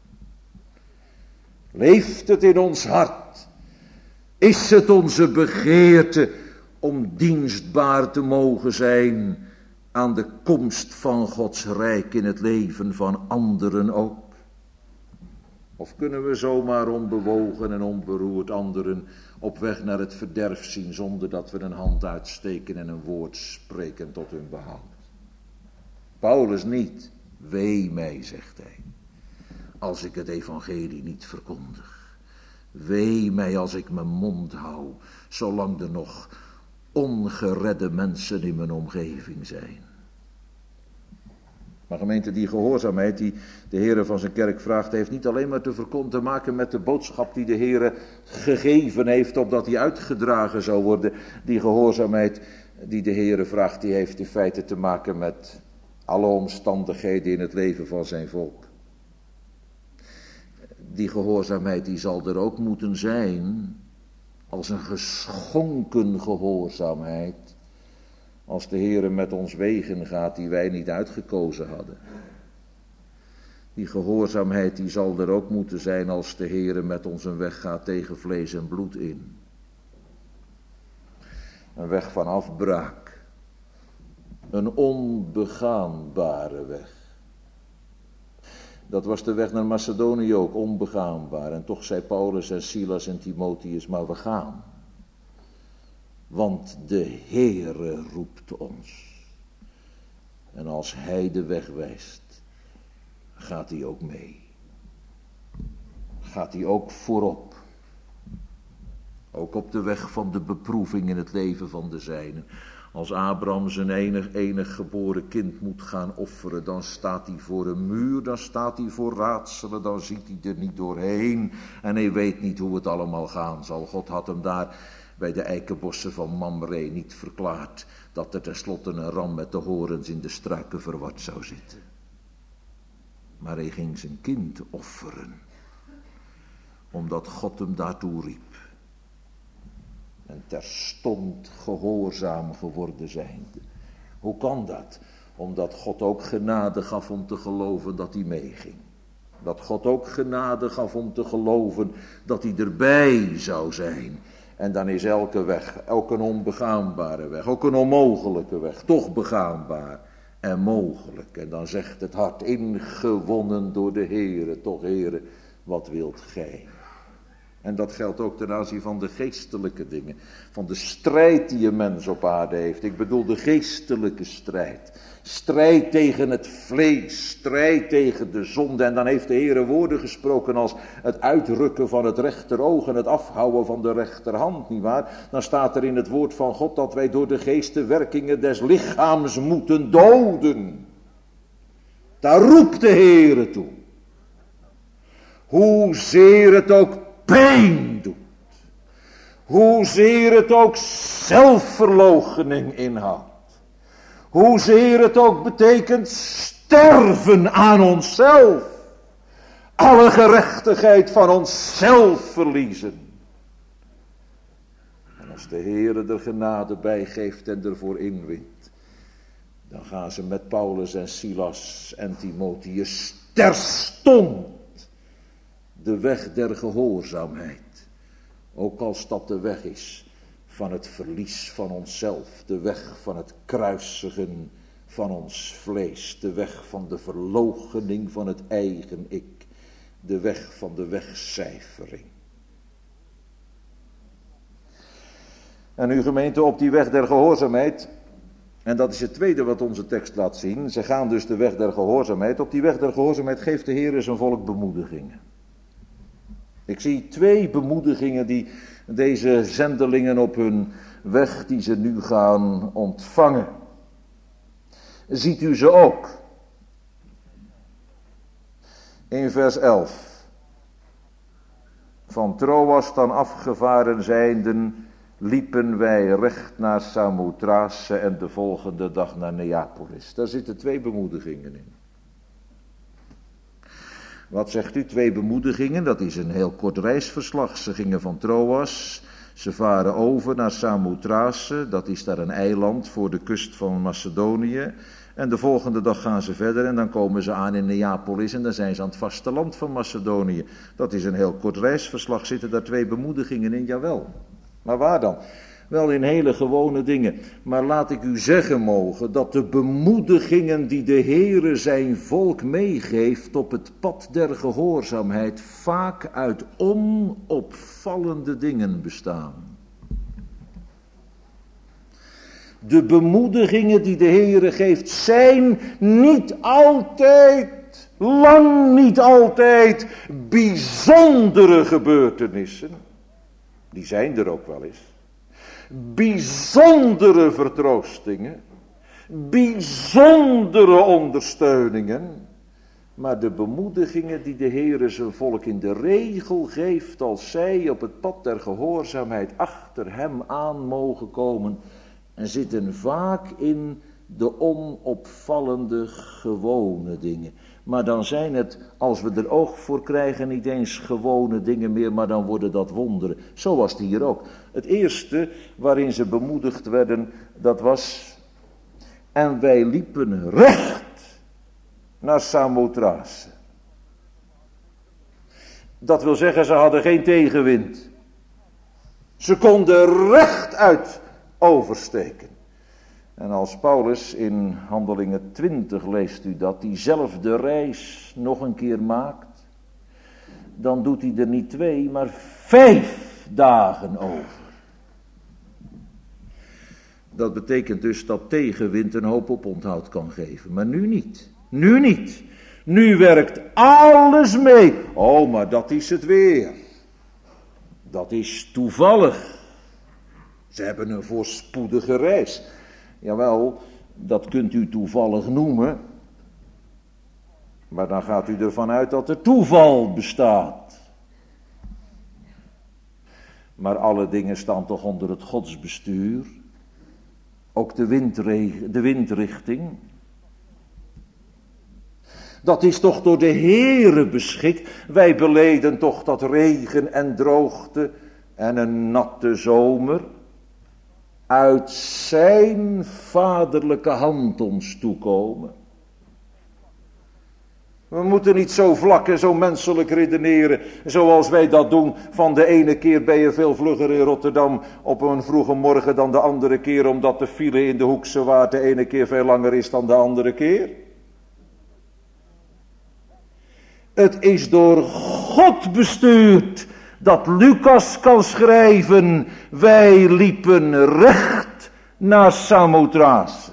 Leeft het in ons hart? Is het onze begeerte om dienstbaar te mogen zijn aan de komst van Gods rijk in het leven van anderen ook? Of kunnen we zomaar onbewogen en onberoerd anderen op weg naar het verderf zien zonder dat we een hand uitsteken en een woord spreken tot hun behoud? Paulus niet. Wee mij, zegt hij, als ik het evangelie niet verkondig. Wee mij als ik mijn mond hou, zolang er nog ongeredde mensen in mijn omgeving zijn. Maar gemeente, die gehoorzaamheid die de Heere van zijn kerk vraagt, heeft niet alleen maar te maken met de boodschap die de Heere gegeven heeft, opdat die uitgedragen zou worden. Die gehoorzaamheid die de Heere vraagt, die heeft in feite te maken met alle omstandigheden in het leven van zijn volk. Die gehoorzaamheid die zal er ook moeten zijn als een geschonken gehoorzaamheid. Als de Heere met ons wegen gaat die wij niet uitgekozen hadden. Die gehoorzaamheid die zal er ook moeten zijn als de Heere met ons een weg gaat tegen vlees en bloed in. Een weg van afbraak. Een onbegaanbare weg. Dat was de weg naar Macedonië ook, onbegaanbaar. En toch zei Paulus en Silas en Timotheus, maar we gaan. Want de Heere roept ons. En als hij de weg wijst, gaat hij ook mee. Gaat hij ook voorop. Ook op de weg van de beproeving in het leven van de zijnen. Als Abraham zijn enig geboren kind moet gaan offeren, dan staat hij voor een muur, dan staat hij voor raadselen, dan ziet hij er niet doorheen. En hij weet niet hoe het allemaal gaan zal. God had hem daar bij de eikenbossen van Mamre niet verklaard dat er tenslotte een ram met de horens in de struiken verward zou zitten. Maar hij ging zijn kind offeren, omdat God hem daartoe riep. En terstond gehoorzaam geworden zijnde. Hoe kan dat? Omdat God ook genade gaf om te geloven dat hij meeging. Dat God ook genade gaf om te geloven dat hij erbij zou zijn. En dan is elke weg, ook een onbegaanbare weg, ook een onmogelijke weg, toch begaanbaar en mogelijk. En dan zegt het hart, ingewonnen door de Heere, toch Heere, wat wilt gij? En dat geldt ook ten aanzien van de geestelijke dingen. Van de strijd die een mens op aarde heeft. Ik bedoel de geestelijke strijd. Strijd tegen het vlees. Strijd tegen de zonde. En dan heeft de Heere woorden gesproken als het uitrukken van het rechteroog en het afhouden van de rechterhand. Nietwaar? Dan staat er in het woord van God dat wij door de geest de werkingen des lichaams moeten doden. Daar roept de Heere toe. Hoezeer het ook pijn doet. Hoezeer het ook zelfverloochening inhoudt. Hoezeer het ook betekent sterven aan onszelf. Alle gerechtigheid van onszelf verliezen. En als de Heere er genade bij geeft en ervoor inwint, dan gaan ze met Paulus en Silas en Timotheus terstond de weg der gehoorzaamheid. Ook als dat de weg is van het verlies van onszelf. De weg van het kruisigen van ons vlees. De weg van de verloochening van het eigen ik. De weg van de wegcijfering. En uw gemeente op die weg der gehoorzaamheid. En dat is het tweede wat onze tekst laat zien. Ze gaan dus de weg der gehoorzaamheid. Op die weg der gehoorzaamheid geeft de Heer zijn volk bemoedigingen. Ik zie 2 bemoedigingen die deze zendelingen op hun weg die ze nu gaan ontvangen. Ziet u ze ook? In vers 11. Van Troas dan afgevaren zijnden, liepen wij recht naar Samothrace en de volgende dag naar Neapolis. Daar zitten 2 bemoedigingen in. Wat zegt u? 2 bemoedigingen, dat is een heel kort reisverslag. Ze gingen van Troas, ze varen over naar Samothrace, dat is daar een eiland voor de kust van Macedonië. En de volgende dag gaan ze verder en dan komen ze aan in Neapolis en dan zijn ze aan het vasteland van Macedonië. Dat is een heel kort reisverslag, zitten daar 2 bemoedigingen in, jawel. Maar waar dan? Wel in hele gewone dingen. Maar laat ik u zeggen mogen dat de bemoedigingen die de Heere zijn volk meegeeft op het pad der gehoorzaamheid vaak uit onopvallende dingen bestaan. De bemoedigingen die de Heere geeft zijn niet altijd, lang niet altijd, bijzondere gebeurtenissen. Die zijn er ook wel eens. Bijzondere vertroostingen, bijzondere ondersteuningen, maar de bemoedigingen die de Heere zijn volk in de regel geeft als zij op het pad der gehoorzaamheid achter hem aan mogen komen, en zitten vaak in de onopvallende gewone dingen. Maar dan zijn het, als we er oog voor krijgen, niet eens gewone dingen meer, maar dan worden dat wonderen. Zo was het hier ook. Het eerste waarin ze bemoedigd werden, dat was: en wij liepen recht naar Samothrace. Dat wil zeggen, ze hadden geen tegenwind. Ze konden rechtuit oversteken. En als Paulus in Handelingen 20 leest u dat, diezelfde reis nog een keer maakt, dan doet hij er niet 2, maar 5 dagen over. Dat betekent dus dat tegenwind een hoop oponthoud kan geven, maar nu niet. Nu niet. Nu werkt alles mee. Oh, maar dat is het weer. Dat is toevallig. Ze hebben een voorspoedige reis. Jawel, dat kunt u toevallig noemen. Maar dan gaat u ervan uit dat er toeval bestaat. Maar alle dingen staan toch onder het godsbestuur. Ook de windrichting. Dat is toch door de Heere beschikt. Wij beleden toch dat regen en droogte en een natte zomer. uit zijn vaderlijke hand ons toekomen. We moeten niet zo vlak en zo menselijk redeneren, zoals wij dat doen. Van de ene keer ben je veel vlugger in Rotterdam op een vroege morgen dan de andere keer, omdat de file in de Hoekse Waard de ene keer veel langer is dan de andere keer. Het is door God bestuurd dat Lucas kan schrijven, wij liepen recht naar Samothrace.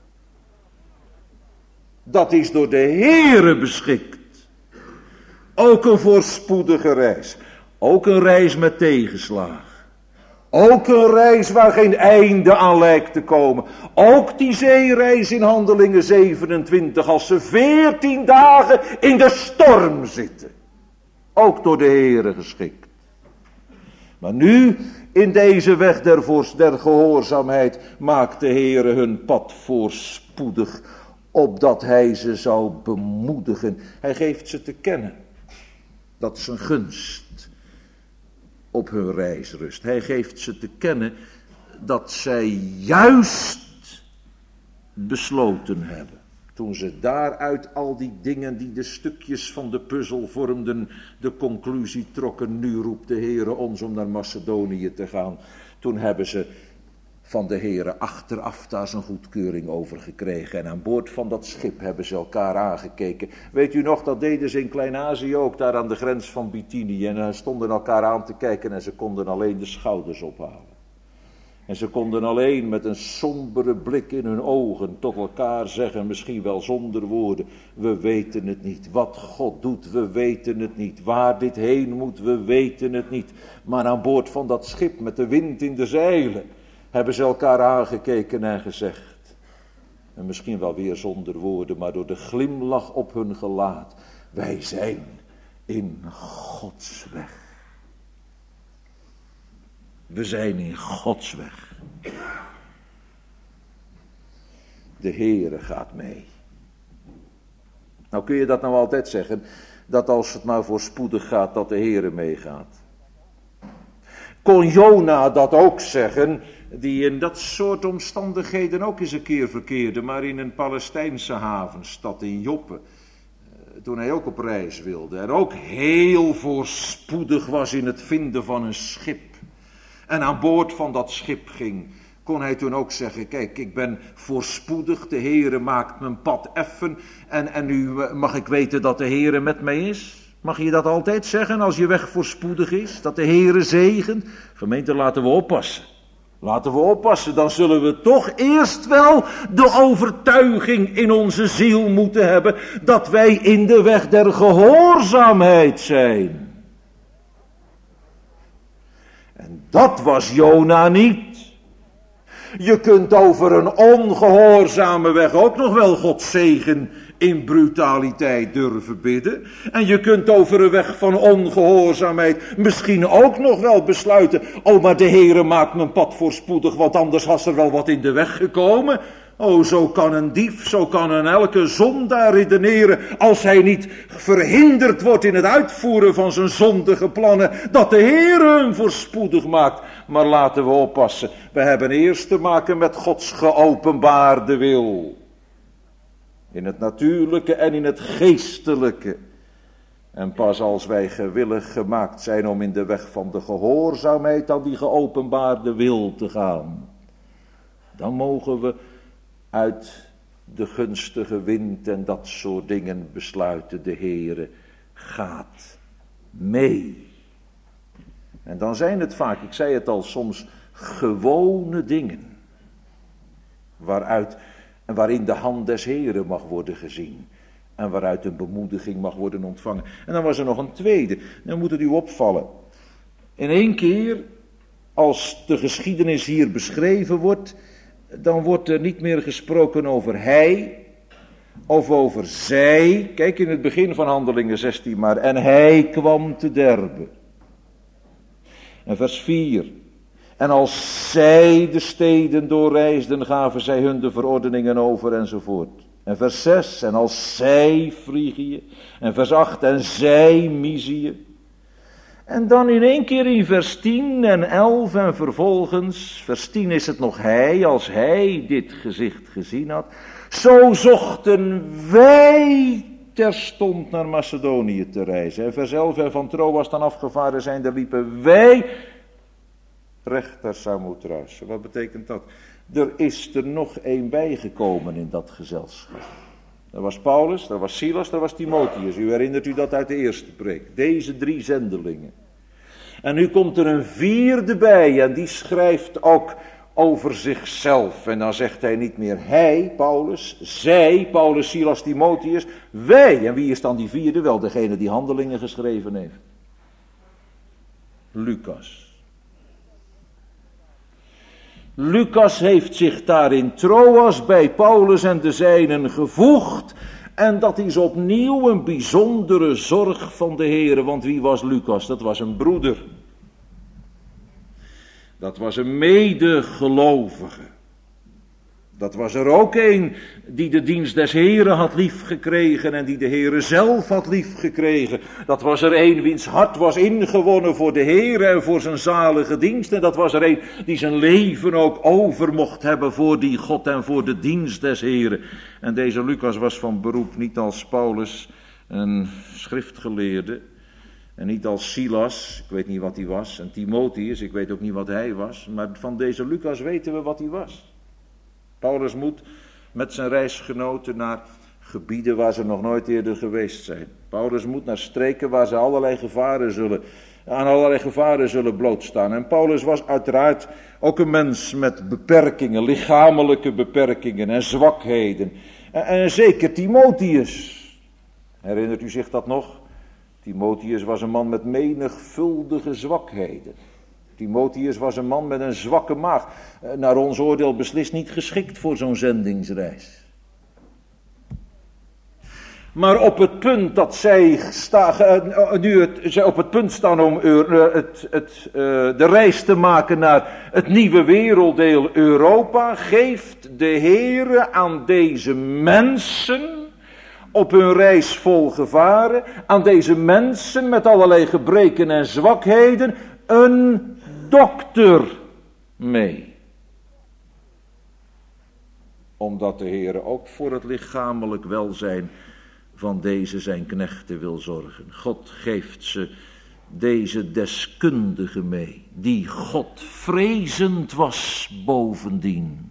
Dat is door de Heere beschikt. Ook een voorspoedige reis. Ook een reis met tegenslag. Ook een reis waar geen einde aan lijkt te komen. Ook die zeereis in Handelingen 27, als ze 14 dagen in de storm zitten. Ook door de Heere geschikt. Maar nu, in deze weg der gehoorzaamheid, maakt de Heere hun pad voorspoedig, opdat hij ze zou bemoedigen. Hij geeft ze te kennen dat zijn gunst op hun reis rust. Hij geeft ze te kennen dat zij juist besloten hebben. Toen ze daaruit al die dingen die de stukjes van de puzzel vormden, de conclusie trokken, nu roept de Heere ons om naar Macedonië te gaan. Toen hebben ze van de Heere achteraf daar zijn goedkeuring over gekregen. En aan boord van dat schip hebben ze elkaar aangekeken. Weet u nog, dat deden ze in Klein-Azië ook, daar aan de grens van Bithynië. En stonden elkaar aan te kijken en ze konden alleen de schouders ophalen. En ze konden alleen met een sombere blik in hun ogen tot elkaar zeggen, misschien wel zonder woorden, we weten het niet. Wat God doet, we weten het niet. Waar dit heen moet, we weten het niet. Maar aan boord van dat schip met de wind in de zeilen hebben ze elkaar aangekeken en gezegd, en misschien wel weer zonder woorden, maar door de glimlach op hun gelaat, wij zijn in Gods weg. We zijn in Gods weg. De Heere gaat mee. Nou kun je dat nou altijd zeggen, dat als het maar voorspoedig gaat, dat de Heere meegaat. Kon Jona dat ook zeggen, die in dat soort omstandigheden ook eens een keer verkeerde, maar in een Palestijnse havenstad in Joppe, toen hij ook op reis wilde en ook heel voorspoedig was in het vinden van een schip en aan boord van dat schip ging, kon hij toen ook zeggen, kijk, ik ben voorspoedig, de Heere maakt mijn pad effen en nu mag ik weten dat de Heere met mij is. Mag je dat altijd zeggen als je weg voorspoedig is? Dat de Heere zegent? Gemeente, laten we oppassen. Laten we oppassen, dan zullen we toch eerst wel de overtuiging in onze ziel moeten hebben dat wij in de weg der gehoorzaamheid zijn. En dat was Jona niet. Je kunt over een ongehoorzame weg ook nog wel Gods zegen in brutaliteit durven bidden. En je kunt over een weg van ongehoorzaamheid misschien ook nog wel besluiten, oh, maar de Heere maakt mijn pad voorspoedig, want anders was er wel wat in de weg gekomen. Oh, zo kan een dief, zo kan een elke zondaar redeneren, als hij niet verhinderd wordt in het uitvoeren van zijn zondige plannen, dat de Heere hem voorspoedig maakt. Maar laten we oppassen, we hebben eerst te maken met Gods geopenbaarde wil. In het natuurlijke en in het geestelijke. En pas als wij gewillig gemaakt zijn om in de weg van de gehoorzaamheid aan die geopenbaarde wil te gaan, dan mogen we uit de gunstige wind en dat soort dingen besluiten, de Heere gaat mee. En dan zijn het vaak, ik zei het al, soms gewone dingen, waarin de hand des Heeren mag worden gezien. En waaruit een bemoediging mag worden ontvangen. En dan was er nog een tweede. Dan moet het u opvallen. In één keer, als de geschiedenis hier beschreven wordt, dan wordt er niet meer gesproken over hij of over zij. Kijk in het begin van Handelingen 16 maar. En hij kwam te Derbe. En vers 4. En als zij de steden doorreisden, gaven zij hun de verordeningen over enzovoort. En vers 6, en als zij Frigië. En vers 8, en zij Mysië. En dan in één keer in vers 10 en 11 en vervolgens, vers 10 is het nog hij, als hij dit gezicht gezien had. Zo zochten wij terstond naar Macedonië te reizen. En vers 11 en van Troas dan afgevaren zijn, daar liepen wij recht naar Samothrace. Wat betekent dat? Er is er nog één bijgekomen in dat gezelschap. Dat was Paulus, dat was Silas, dat was Timotheus. U herinnert u dat uit de eerste preek. Deze 3 zendelingen. En nu komt er een 4e bij en die schrijft ook over zichzelf. En dan zegt hij niet meer hij, Paulus, zij, Paulus, Silas, Timotheus, wij. En wie is dan die 4e? Wel, degene die Handelingen geschreven heeft. Lucas. Lucas heeft zich daar in Troas bij Paulus en de zijnen gevoegd. En dat is opnieuw een bijzondere zorg van de Heere. Want wie was Lucas? Dat was een broeder. Dat was een medegelovige. Dat was er ook een die de dienst des Heren had liefgekregen en die de Heere zelf had liefgekregen. Dat was er een wiens hart was ingewonnen voor de Heere en voor zijn zalige dienst. En dat was er een die zijn leven ook over mocht hebben voor die God en voor de dienst des Heren. En deze Lucas was van beroep niet als Paulus een schriftgeleerde. En niet als Silas, ik weet niet wat hij was. En Timotheus, ik weet ook niet wat hij was. Maar van deze Lucas weten we wat hij was. Paulus moet met zijn reisgenoten naar gebieden waar ze nog nooit eerder geweest zijn. Paulus moet naar streken waar ze aan allerlei gevaren zullen blootstaan. En Paulus was uiteraard ook een mens met beperkingen, lichamelijke beperkingen en zwakheden. En zeker Timotheus. Herinnert u zich dat nog? Timotheus was een man met menigvuldige zwakheden. Timotheus was een man met een zwakke maag. Naar ons oordeel beslist niet geschikt voor zo'n zendingsreis. Maar op het punt dat zij op het punt staan om de reis te maken naar het nieuwe werelddeel Europa, geeft de Heere aan deze mensen op hun reis vol gevaren, aan deze mensen met allerlei gebreken en zwakheden, een dokter mee. Omdat de Heere ook voor het lichamelijk welzijn van deze zijn knechten wil zorgen. God geeft ze deze deskundige mee, die Godvrezend was bovendien.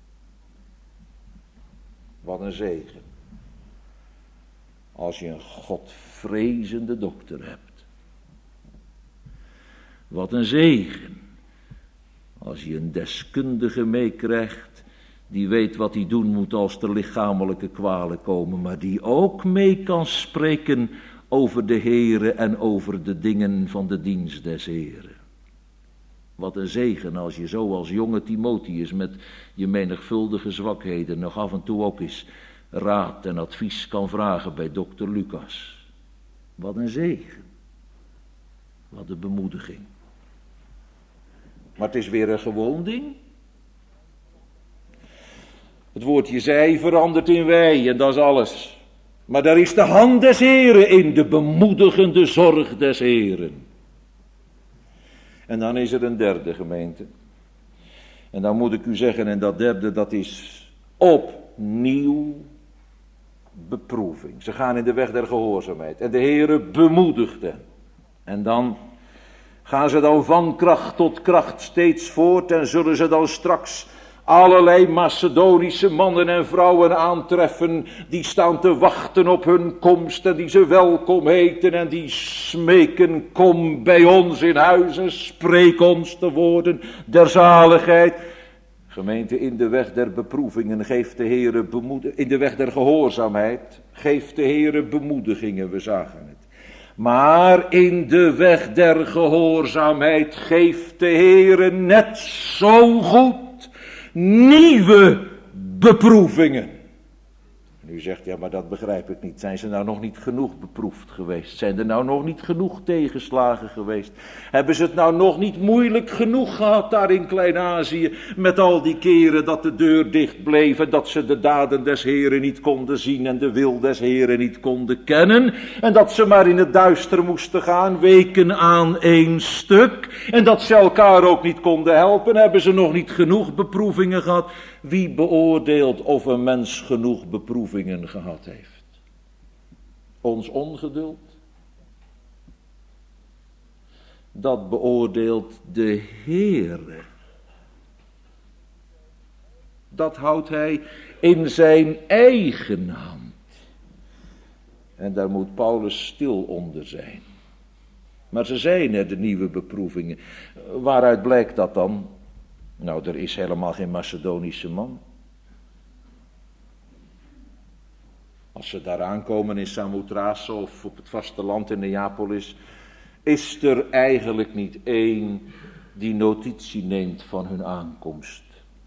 Wat een zegen. Als je een Godvrezende dokter hebt. Wat een zegen. Als je een deskundige meekrijgt, die weet wat hij doen moet als er lichamelijke kwalen komen, maar die ook mee kan spreken over de Heere en over de dingen van de dienst des Heeren. Wat een zegen als je zo als jonge Timotheus met je menigvuldige zwakheden nog af en toe ook eens raad en advies kan vragen bij dokter Lucas. Wat een zegen. Wat een bemoediging. Maar het is weer een gewoon ding. Het woordje zij verandert in wij en dat is alles. Maar daar is de hand des Heren in, de bemoedigende zorg des Heren. En dan is er een derde gemeente. En dan moet ik u zeggen, en dat derde, dat is opnieuw beproeving. Ze gaan in de weg der gehoorzaamheid. En de Heere bemoedigt hen. En dan gaan ze dan van kracht tot kracht steeds voort. En zullen ze dan straks allerlei Macedonische mannen en vrouwen aantreffen. Die staan te wachten op hun komst. En die ze welkom heten. En die smeken, kom bij ons in huis. En spreek ons de woorden der zaligheid. Gemeente, in de weg der beproevingen geeft de Heere bemoedigingen. In de weg der gehoorzaamheid geeft de Heere bemoedigingen, we zagen het. Maar in de weg der gehoorzaamheid geeft de Heere net zo goed nieuwe beproevingen. U zegt, ja, maar dat begrijp ik niet. Zijn ze nou nog niet genoeg beproefd geweest? Zijn er nou nog niet genoeg tegenslagen geweest? Hebben ze het nou nog niet moeilijk genoeg gehad daar in Klein-Azië? Met al die keren dat de deur dicht bleef en dat ze de daden des Heren niet konden zien en de wil des Heren niet konden kennen. En dat ze maar in het duister moesten gaan, weken aan één stuk. En dat ze elkaar ook niet konden helpen. Hebben ze nog niet genoeg beproevingen gehad? Wie beoordeelt of een mens genoeg beproevingen gehad heeft? Ons ongeduld? Dat beoordeelt de Heere. Dat houdt hij in zijn eigen hand. En daar moet Paulus stil onder zijn. Maar ze zijn er, de nieuwe beproevingen. Waaruit blijkt dat dan? Nou, er is helemaal geen Macedonische man. Als ze daar aankomen in Samothrace of op het vasteland in Neapolis, is er eigenlijk niet één die notitie neemt van hun aankomst.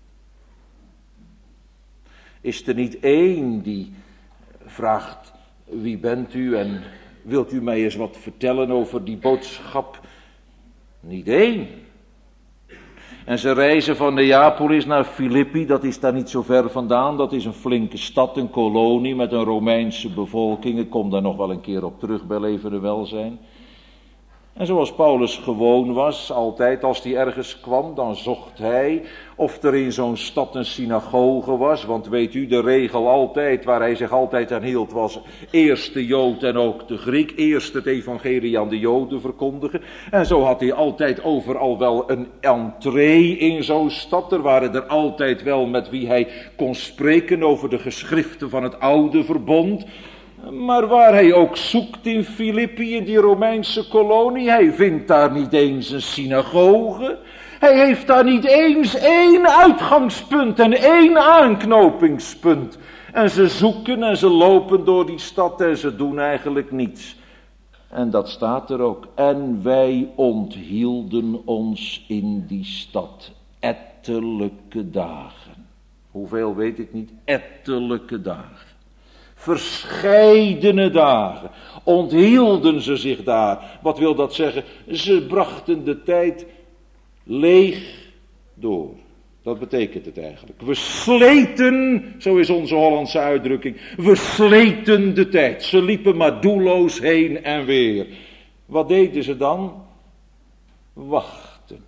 Is er niet één die vraagt, wie bent u en wilt u mij eens wat vertellen over die boodschap? Niet één. En ze reizen van Neapolis naar Filippi, dat is daar niet zo ver vandaan. Dat is een flinke stad, een kolonie met een Romeinse bevolking. Ik kom daar nog wel een keer op terug bij leven en welzijn. En zoals Paulus gewoon was, altijd als hij ergens kwam, dan zocht hij of er in zo'n stad een synagoge was. Want weet u, de regel altijd, waar hij zich altijd aan hield, was eerst de Jood en ook de Griek. Eerst het evangelie aan de Joden verkondigen. En zo had hij altijd overal wel een entree in zo'n stad. Er waren er altijd wel met wie hij kon spreken over de geschriften van het oude verbond. Maar waar hij ook zoekt in Filippi, in die Romeinse kolonie, hij vindt daar niet eens een synagoge. Hij heeft daar niet eens één uitgangspunt en één aanknopingspunt. En ze zoeken en ze lopen door die stad en ze doen eigenlijk niets. En dat staat er ook. En wij onthielden ons in die stad ettelijke dagen. Hoeveel weet ik niet, ettelijke dagen. Verscheidene dagen onthielden ze zich daar. Wat wil dat zeggen? Ze brachten de tijd leeg door. Dat betekent het eigenlijk. We sleten, zo is onze Hollandse uitdrukking, we sleten de tijd. Ze liepen maar doelloos heen en weer. Wat deden ze dan? Wachten.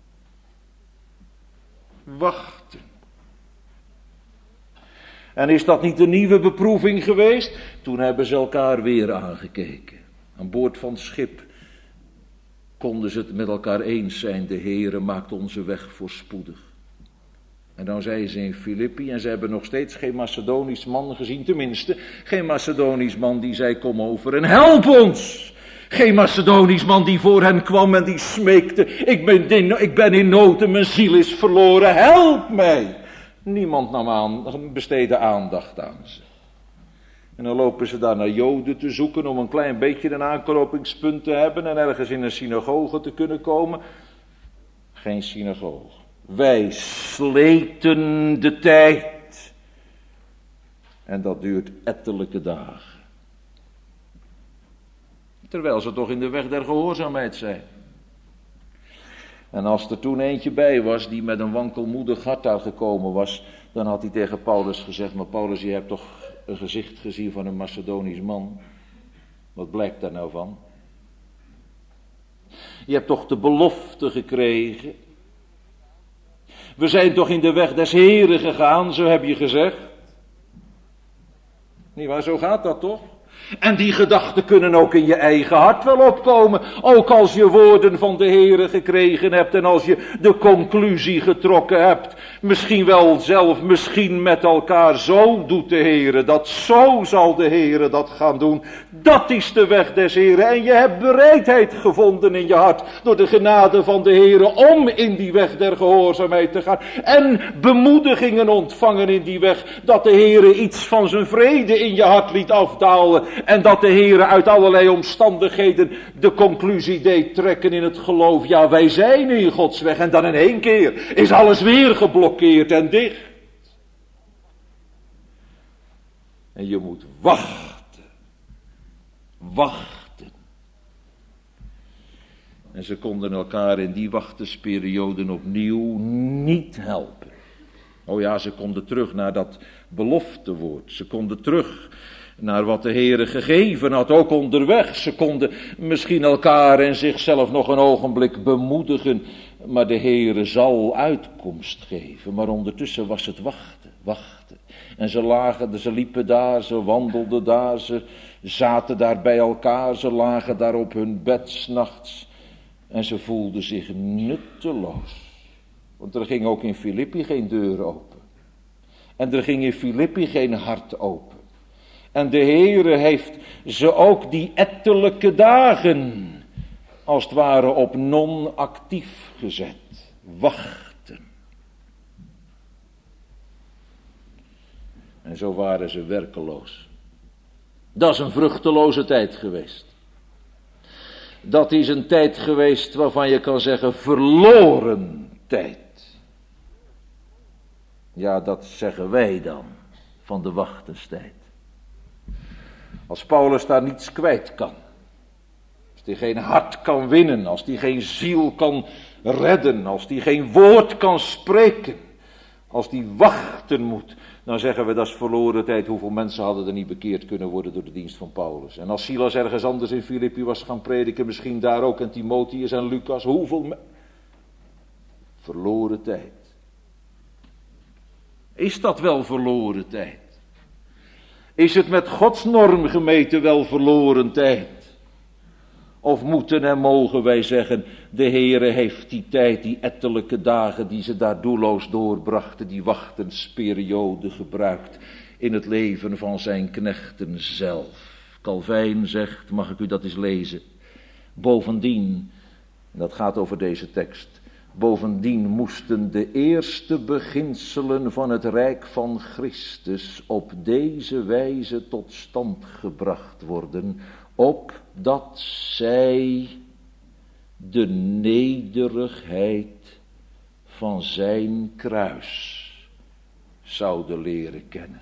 Wachten. En is dat niet een nieuwe beproeving geweest? Toen hebben ze elkaar weer aangekeken. Aan boord van het schip konden ze het met elkaar eens zijn. De Heere maakt onze weg voorspoedig. En dan zeiden ze in Filippi, en ze hebben nog steeds geen Macedonisch man gezien. Tenminste, geen Macedonisch man die zei, kom over en help ons. Geen Macedonisch man die voor hen kwam en die smeekte, ik ben in nood en mijn ziel is verloren, help mij. Niemand besteedde aandacht aan ze. En dan lopen ze daar naar Joden te zoeken om een klein beetje een aanknopingspunt te hebben en ergens in een synagoge te kunnen komen. Geen synagoge. Wij sleten de tijd. En dat duurt ettelijke dagen. Terwijl ze toch in de weg der gehoorzaamheid zijn. En als er toen eentje bij was die met een wankelmoedig hart daar gekomen was, dan had hij tegen Paulus gezegd, maar Paulus, je hebt toch een gezicht gezien van een Macedonisch man? Wat blijkt daar nou van? Je hebt toch de belofte gekregen? We zijn toch in de weg des Heren gegaan, zo heb je gezegd. Niet waar, zo gaat dat toch? En die gedachten kunnen ook in je eigen hart wel opkomen. Ook als je woorden van de Heere gekregen hebt en als je de conclusie getrokken hebt. Misschien wel zelf, misschien met elkaar. Zo doet de Heere dat, zo zal de Heere dat gaan doen. Dat is de weg des Heere. En je hebt bereidheid gevonden in je hart door de genade van de Heere om in die weg der gehoorzaamheid te gaan. En bemoedigingen ontvangen in die weg dat de Heere iets van zijn vrede in je hart liet afdalen. En dat de Heere uit allerlei omstandigheden de conclusie deed trekken in het geloof. Ja, wij zijn in Gods weg. En dan in één keer is alles weer geblokkeerd en dicht. En je moet wachten. Wachten. En ze konden elkaar in die wachtensperioden opnieuw niet helpen. Oh ja, ze konden terug naar dat beloftewoord. Ze konden terug naar wat de Heere gegeven had, ook onderweg. Ze konden misschien elkaar en zichzelf nog een ogenblik bemoedigen. Maar de Heere zal uitkomst geven. Maar ondertussen was het wachten. En ze liepen daar, ze wandelden daar, ze zaten daar bij elkaar, ze lagen daar op hun bed 's nachts. En ze voelden zich nutteloos. Want er ging ook in Filippi geen deur open. En er ging in Filippi geen hart open. En de Heere heeft ze ook die ettelijke dagen, als het ware, op non-actief gezet. Wachten. En zo waren ze werkeloos. Dat is een vruchteloze tijd geweest. Dat is een tijd geweest waarvan je kan zeggen verloren tijd. Ja, dat zeggen wij dan van de wachtenstijd. Als Paulus daar niets kwijt kan. Als hij geen hart kan winnen. Als hij geen ziel kan redden. Als hij geen woord kan spreken. Als hij wachten moet. Dan zeggen we dat is verloren tijd. Hoeveel mensen hadden er niet bekeerd kunnen worden door de dienst van Paulus. En als Silas ergens anders in Filippi was gaan prediken. Misschien daar ook. En Timotheus en Lucas. Verloren tijd. Is dat wel verloren tijd? Is het met Gods norm gemeten wel verloren tijd? Of moeten en mogen wij zeggen, de Heere heeft die tijd, die ettelijke dagen die ze daar doelloos doorbrachten, die wachtensperiode gebruikt in het leven van zijn knechten zelf. Calvijn zegt, mag ik u dat eens lezen? Bovendien, en dat gaat over deze tekst, bovendien moesten de eerste beginselen van het rijk van Christus op deze wijze tot stand gebracht worden, opdat zij de nederigheid van zijn kruis zouden leren kennen.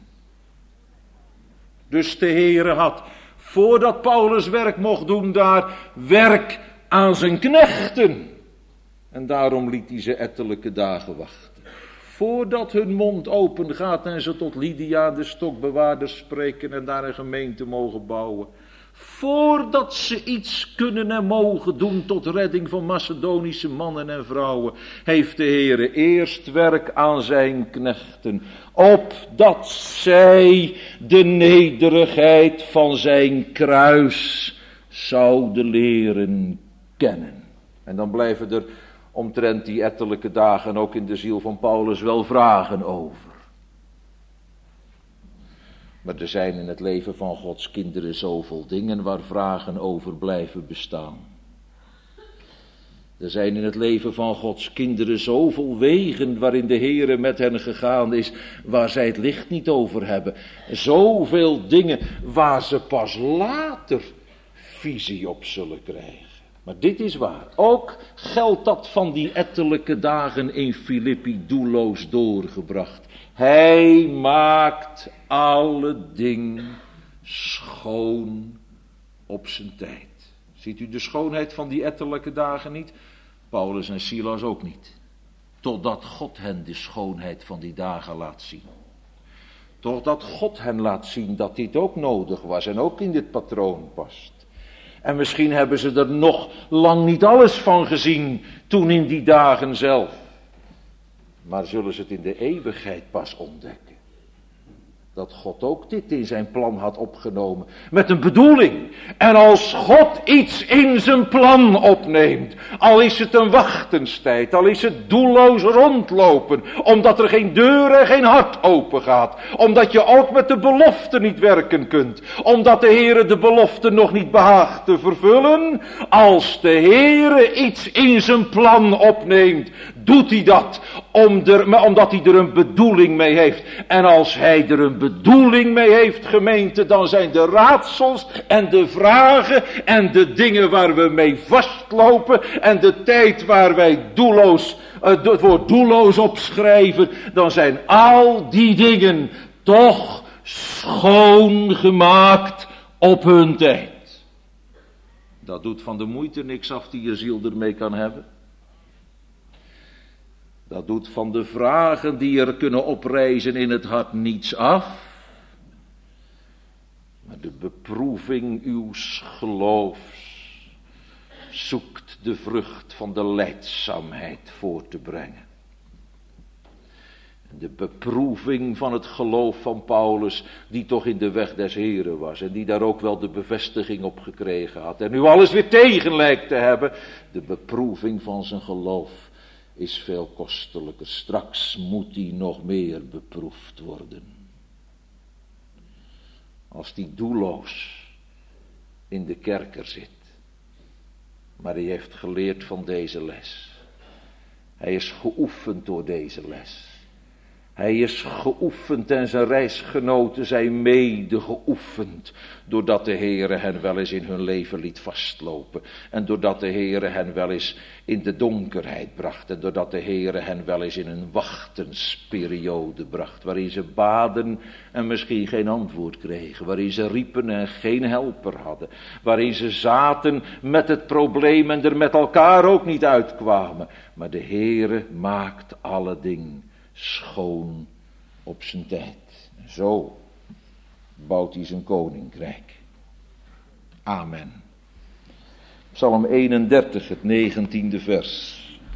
Dus de Heere had, voordat Paulus werk mocht doen daar, werk aan zijn knechten. En daarom liet hij ze ettelijke dagen wachten. Voordat hun mond open gaat en ze tot Lydia de stokbewaarders spreken en daar een gemeente mogen bouwen. Voordat ze iets kunnen en mogen doen tot redding van Macedonische mannen en vrouwen, heeft de Heere eerst werk aan zijn knechten, opdat zij de nederigheid van zijn kruis zouden leren kennen. En dan blijven er omtrent die ettelijke dagen ook in de ziel van Paulus wel vragen over. Maar er zijn in het leven van Gods kinderen zoveel dingen waar vragen over blijven bestaan. Er zijn in het leven van Gods kinderen zoveel wegen waarin de Heere met hen gegaan is, waar zij het licht niet over hebben. Zoveel dingen waar ze pas later visie op zullen krijgen. Maar dit is waar. Ook geldt dat van die ettelijke dagen in Filippi doelloos doorgebracht. Hij maakt alle dingen schoon op zijn tijd. Ziet u de schoonheid van die ettelijke dagen niet? Paulus en Silas ook niet. Totdat God hen de schoonheid van die dagen laat zien. Totdat God hen laat zien dat dit ook nodig was en ook in dit patroon past. En misschien hebben ze er nog lang niet alles van gezien toen in die dagen zelf. Maar zullen ze het in de eeuwigheid pas ontdekken. Dat God ook dit in zijn plan had opgenomen. Met een bedoeling. En als God iets in zijn plan opneemt. Al is het een wachtenstijd. Al is het doelloos rondlopen. Omdat er geen deur en geen hart open gaat. Omdat je ook met de belofte niet werken kunt. Omdat de Heere de belofte nog niet behaagt te vervullen. Als de Heere iets in zijn plan opneemt. Doet hij dat. Omdat hij er een bedoeling mee heeft. En als hij er een bedoeling mee heeft, gemeente, dan zijn de raadsels en de vragen en de dingen waar we mee vastlopen en de tijd waar wij het woord doelloos opschrijven, dan zijn al die dingen toch schoongemaakt op hun tijd. Dat doet van de moeite niks af die je ziel ermee kan hebben. Dat doet van de vragen die er kunnen oprijzen in het hart niets af. Maar de beproeving uws geloofs zoekt de vrucht van de lijdzaamheid voor te brengen. De beproeving van het geloof van Paulus, die toch in de weg des Heren was en die daar ook wel de bevestiging op gekregen had en nu alles weer tegen lijkt te hebben, de beproeving van zijn geloof is veel kostelijker. Straks moet die nog meer beproefd worden. Als die doelloos in de kerker zit. Maar hij heeft geleerd van deze les. Hij is geoefend door deze les. Hij is geoefend en zijn reisgenoten zijn mede geoefend. Doordat de Heere hen wel eens in hun leven liet vastlopen. En doordat de Heere hen wel eens in de donkerheid bracht. En doordat de Heere hen wel eens in een wachtensperiode bracht. Waarin ze baden en misschien geen antwoord kregen. Waarin ze riepen en geen helper hadden. Waarin ze zaten met het probleem en er met elkaar ook niet uitkwamen. Maar de Heere maakt alle dingen schoon op zijn tijd. En zo bouwt hij zijn koninkrijk. Amen. Psalm 31, het 19e vers.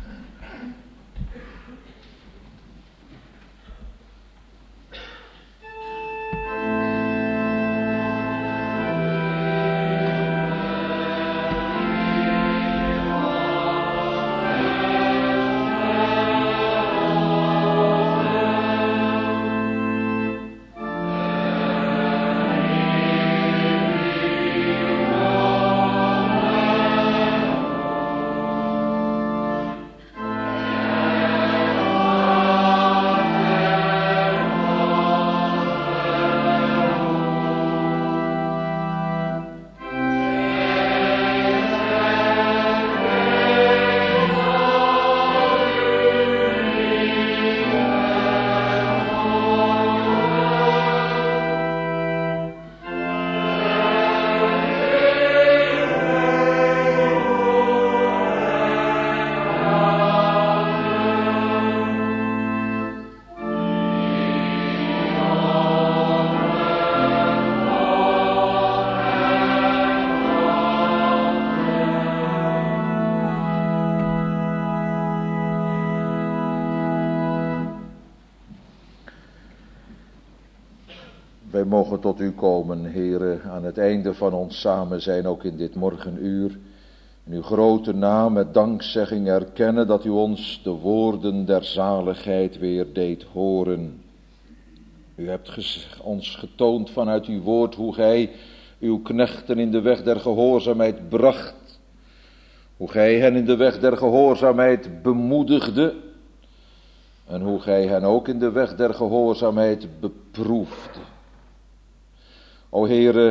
Wij mogen tot u komen, Heere, aan het einde van ons samen zijn, ook in dit morgenuur. In uw grote naam met dankzegging erkennen dat u ons de woorden der zaligheid weer deed horen. U hebt ons getoond vanuit uw woord hoe gij uw knechten in de weg der gehoorzaamheid bracht. Hoe gij hen in de weg der gehoorzaamheid bemoedigde. En hoe gij hen ook in de weg der gehoorzaamheid beproefde. O Heere,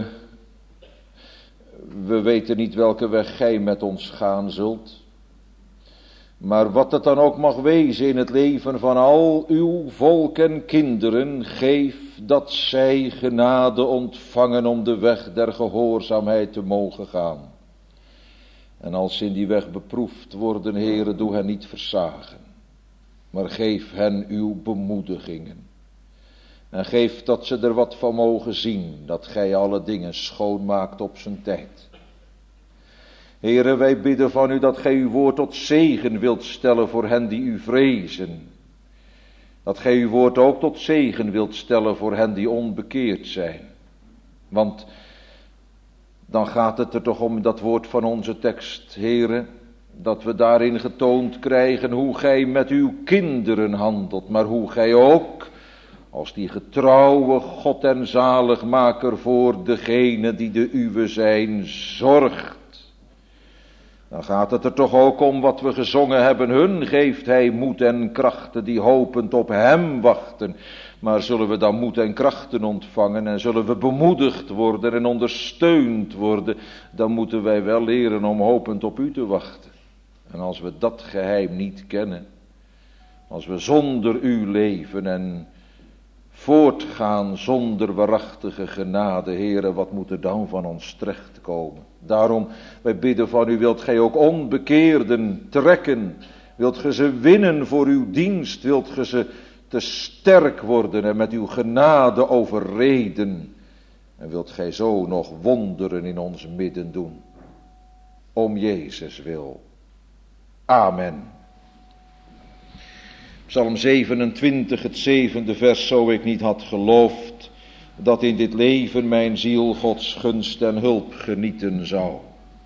we weten niet welke weg gij met ons gaan zult. Maar wat het dan ook mag wezen in het leven van al uw volk en kinderen, geef dat zij genade ontvangen om de weg der gehoorzaamheid te mogen gaan. En als ze in die weg beproefd worden, Heere, doe hen niet versagen. Maar geef hen uw bemoedigingen. En geef dat ze er wat van mogen zien, dat gij alle dingen schoonmaakt op zijn tijd. Heere, wij bidden van u dat gij uw woord tot zegen wilt stellen voor hen die u vrezen. Dat gij uw woord ook tot zegen wilt stellen voor hen die onbekeerd zijn. Want dan gaat het er toch om dat woord van onze tekst, Heere, dat we daarin getoond krijgen hoe gij met uw kinderen handelt, maar hoe gij ook als die getrouwe God en zaligmaker voor degene die de uwe zijn zorgt. Dan gaat het er toch ook om wat we gezongen hebben. Hun geeft hij moed en krachten die hopend op hem wachten. Maar zullen we dan moed en krachten ontvangen en zullen we bemoedigd worden en ondersteund worden, dan moeten wij wel leren om hopend op u te wachten. En als we dat geheim niet kennen, als we zonder u leven en voortgaan zonder waarachtige genade. Heere, wat moet er dan van ons terechtkomen? Daarom, wij bidden van u, wilt gij ook onbekeerden trekken? Wilt ge ze winnen voor uw dienst? Wilt ge ze te sterk worden en met uw genade overreden? En wilt gij zo nog wonderen in ons midden doen? Om Jezus wil. Amen. Psalm 27, het 7e vers. Zo ik niet had geloofd dat in dit leven mijn ziel Gods gunst en hulp genieten zou.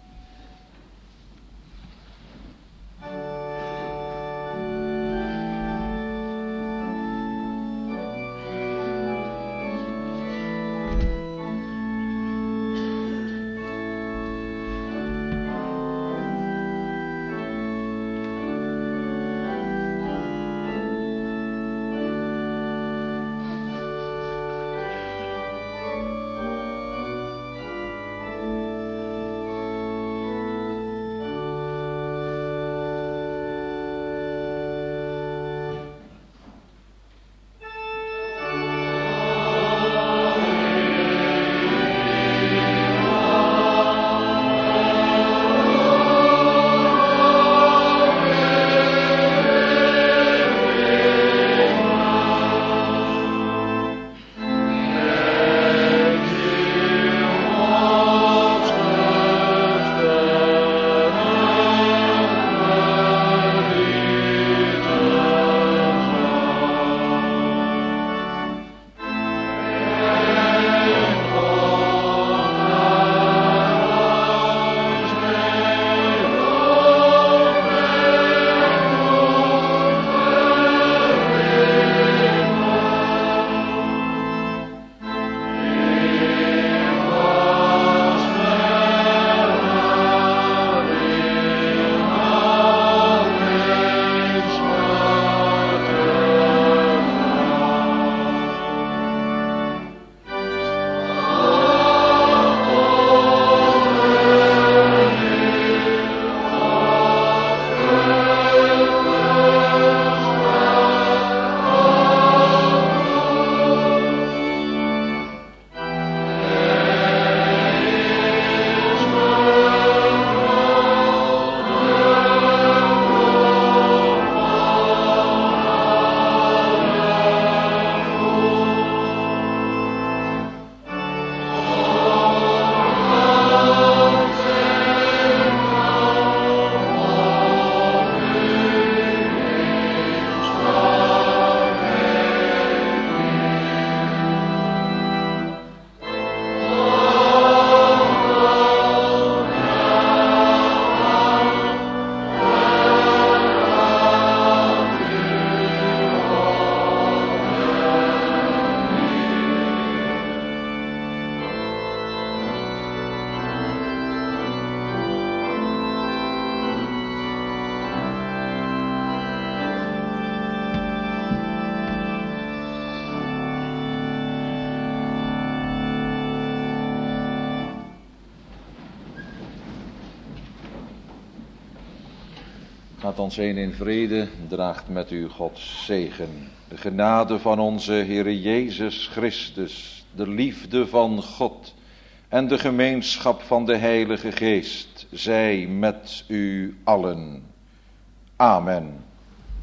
Gaat ons heen in vrede, draagt met u Gods zegen. De genade van onze Heere Jezus Christus, de liefde van God en de gemeenschap van de Heilige Geest, zij met u allen. Amen.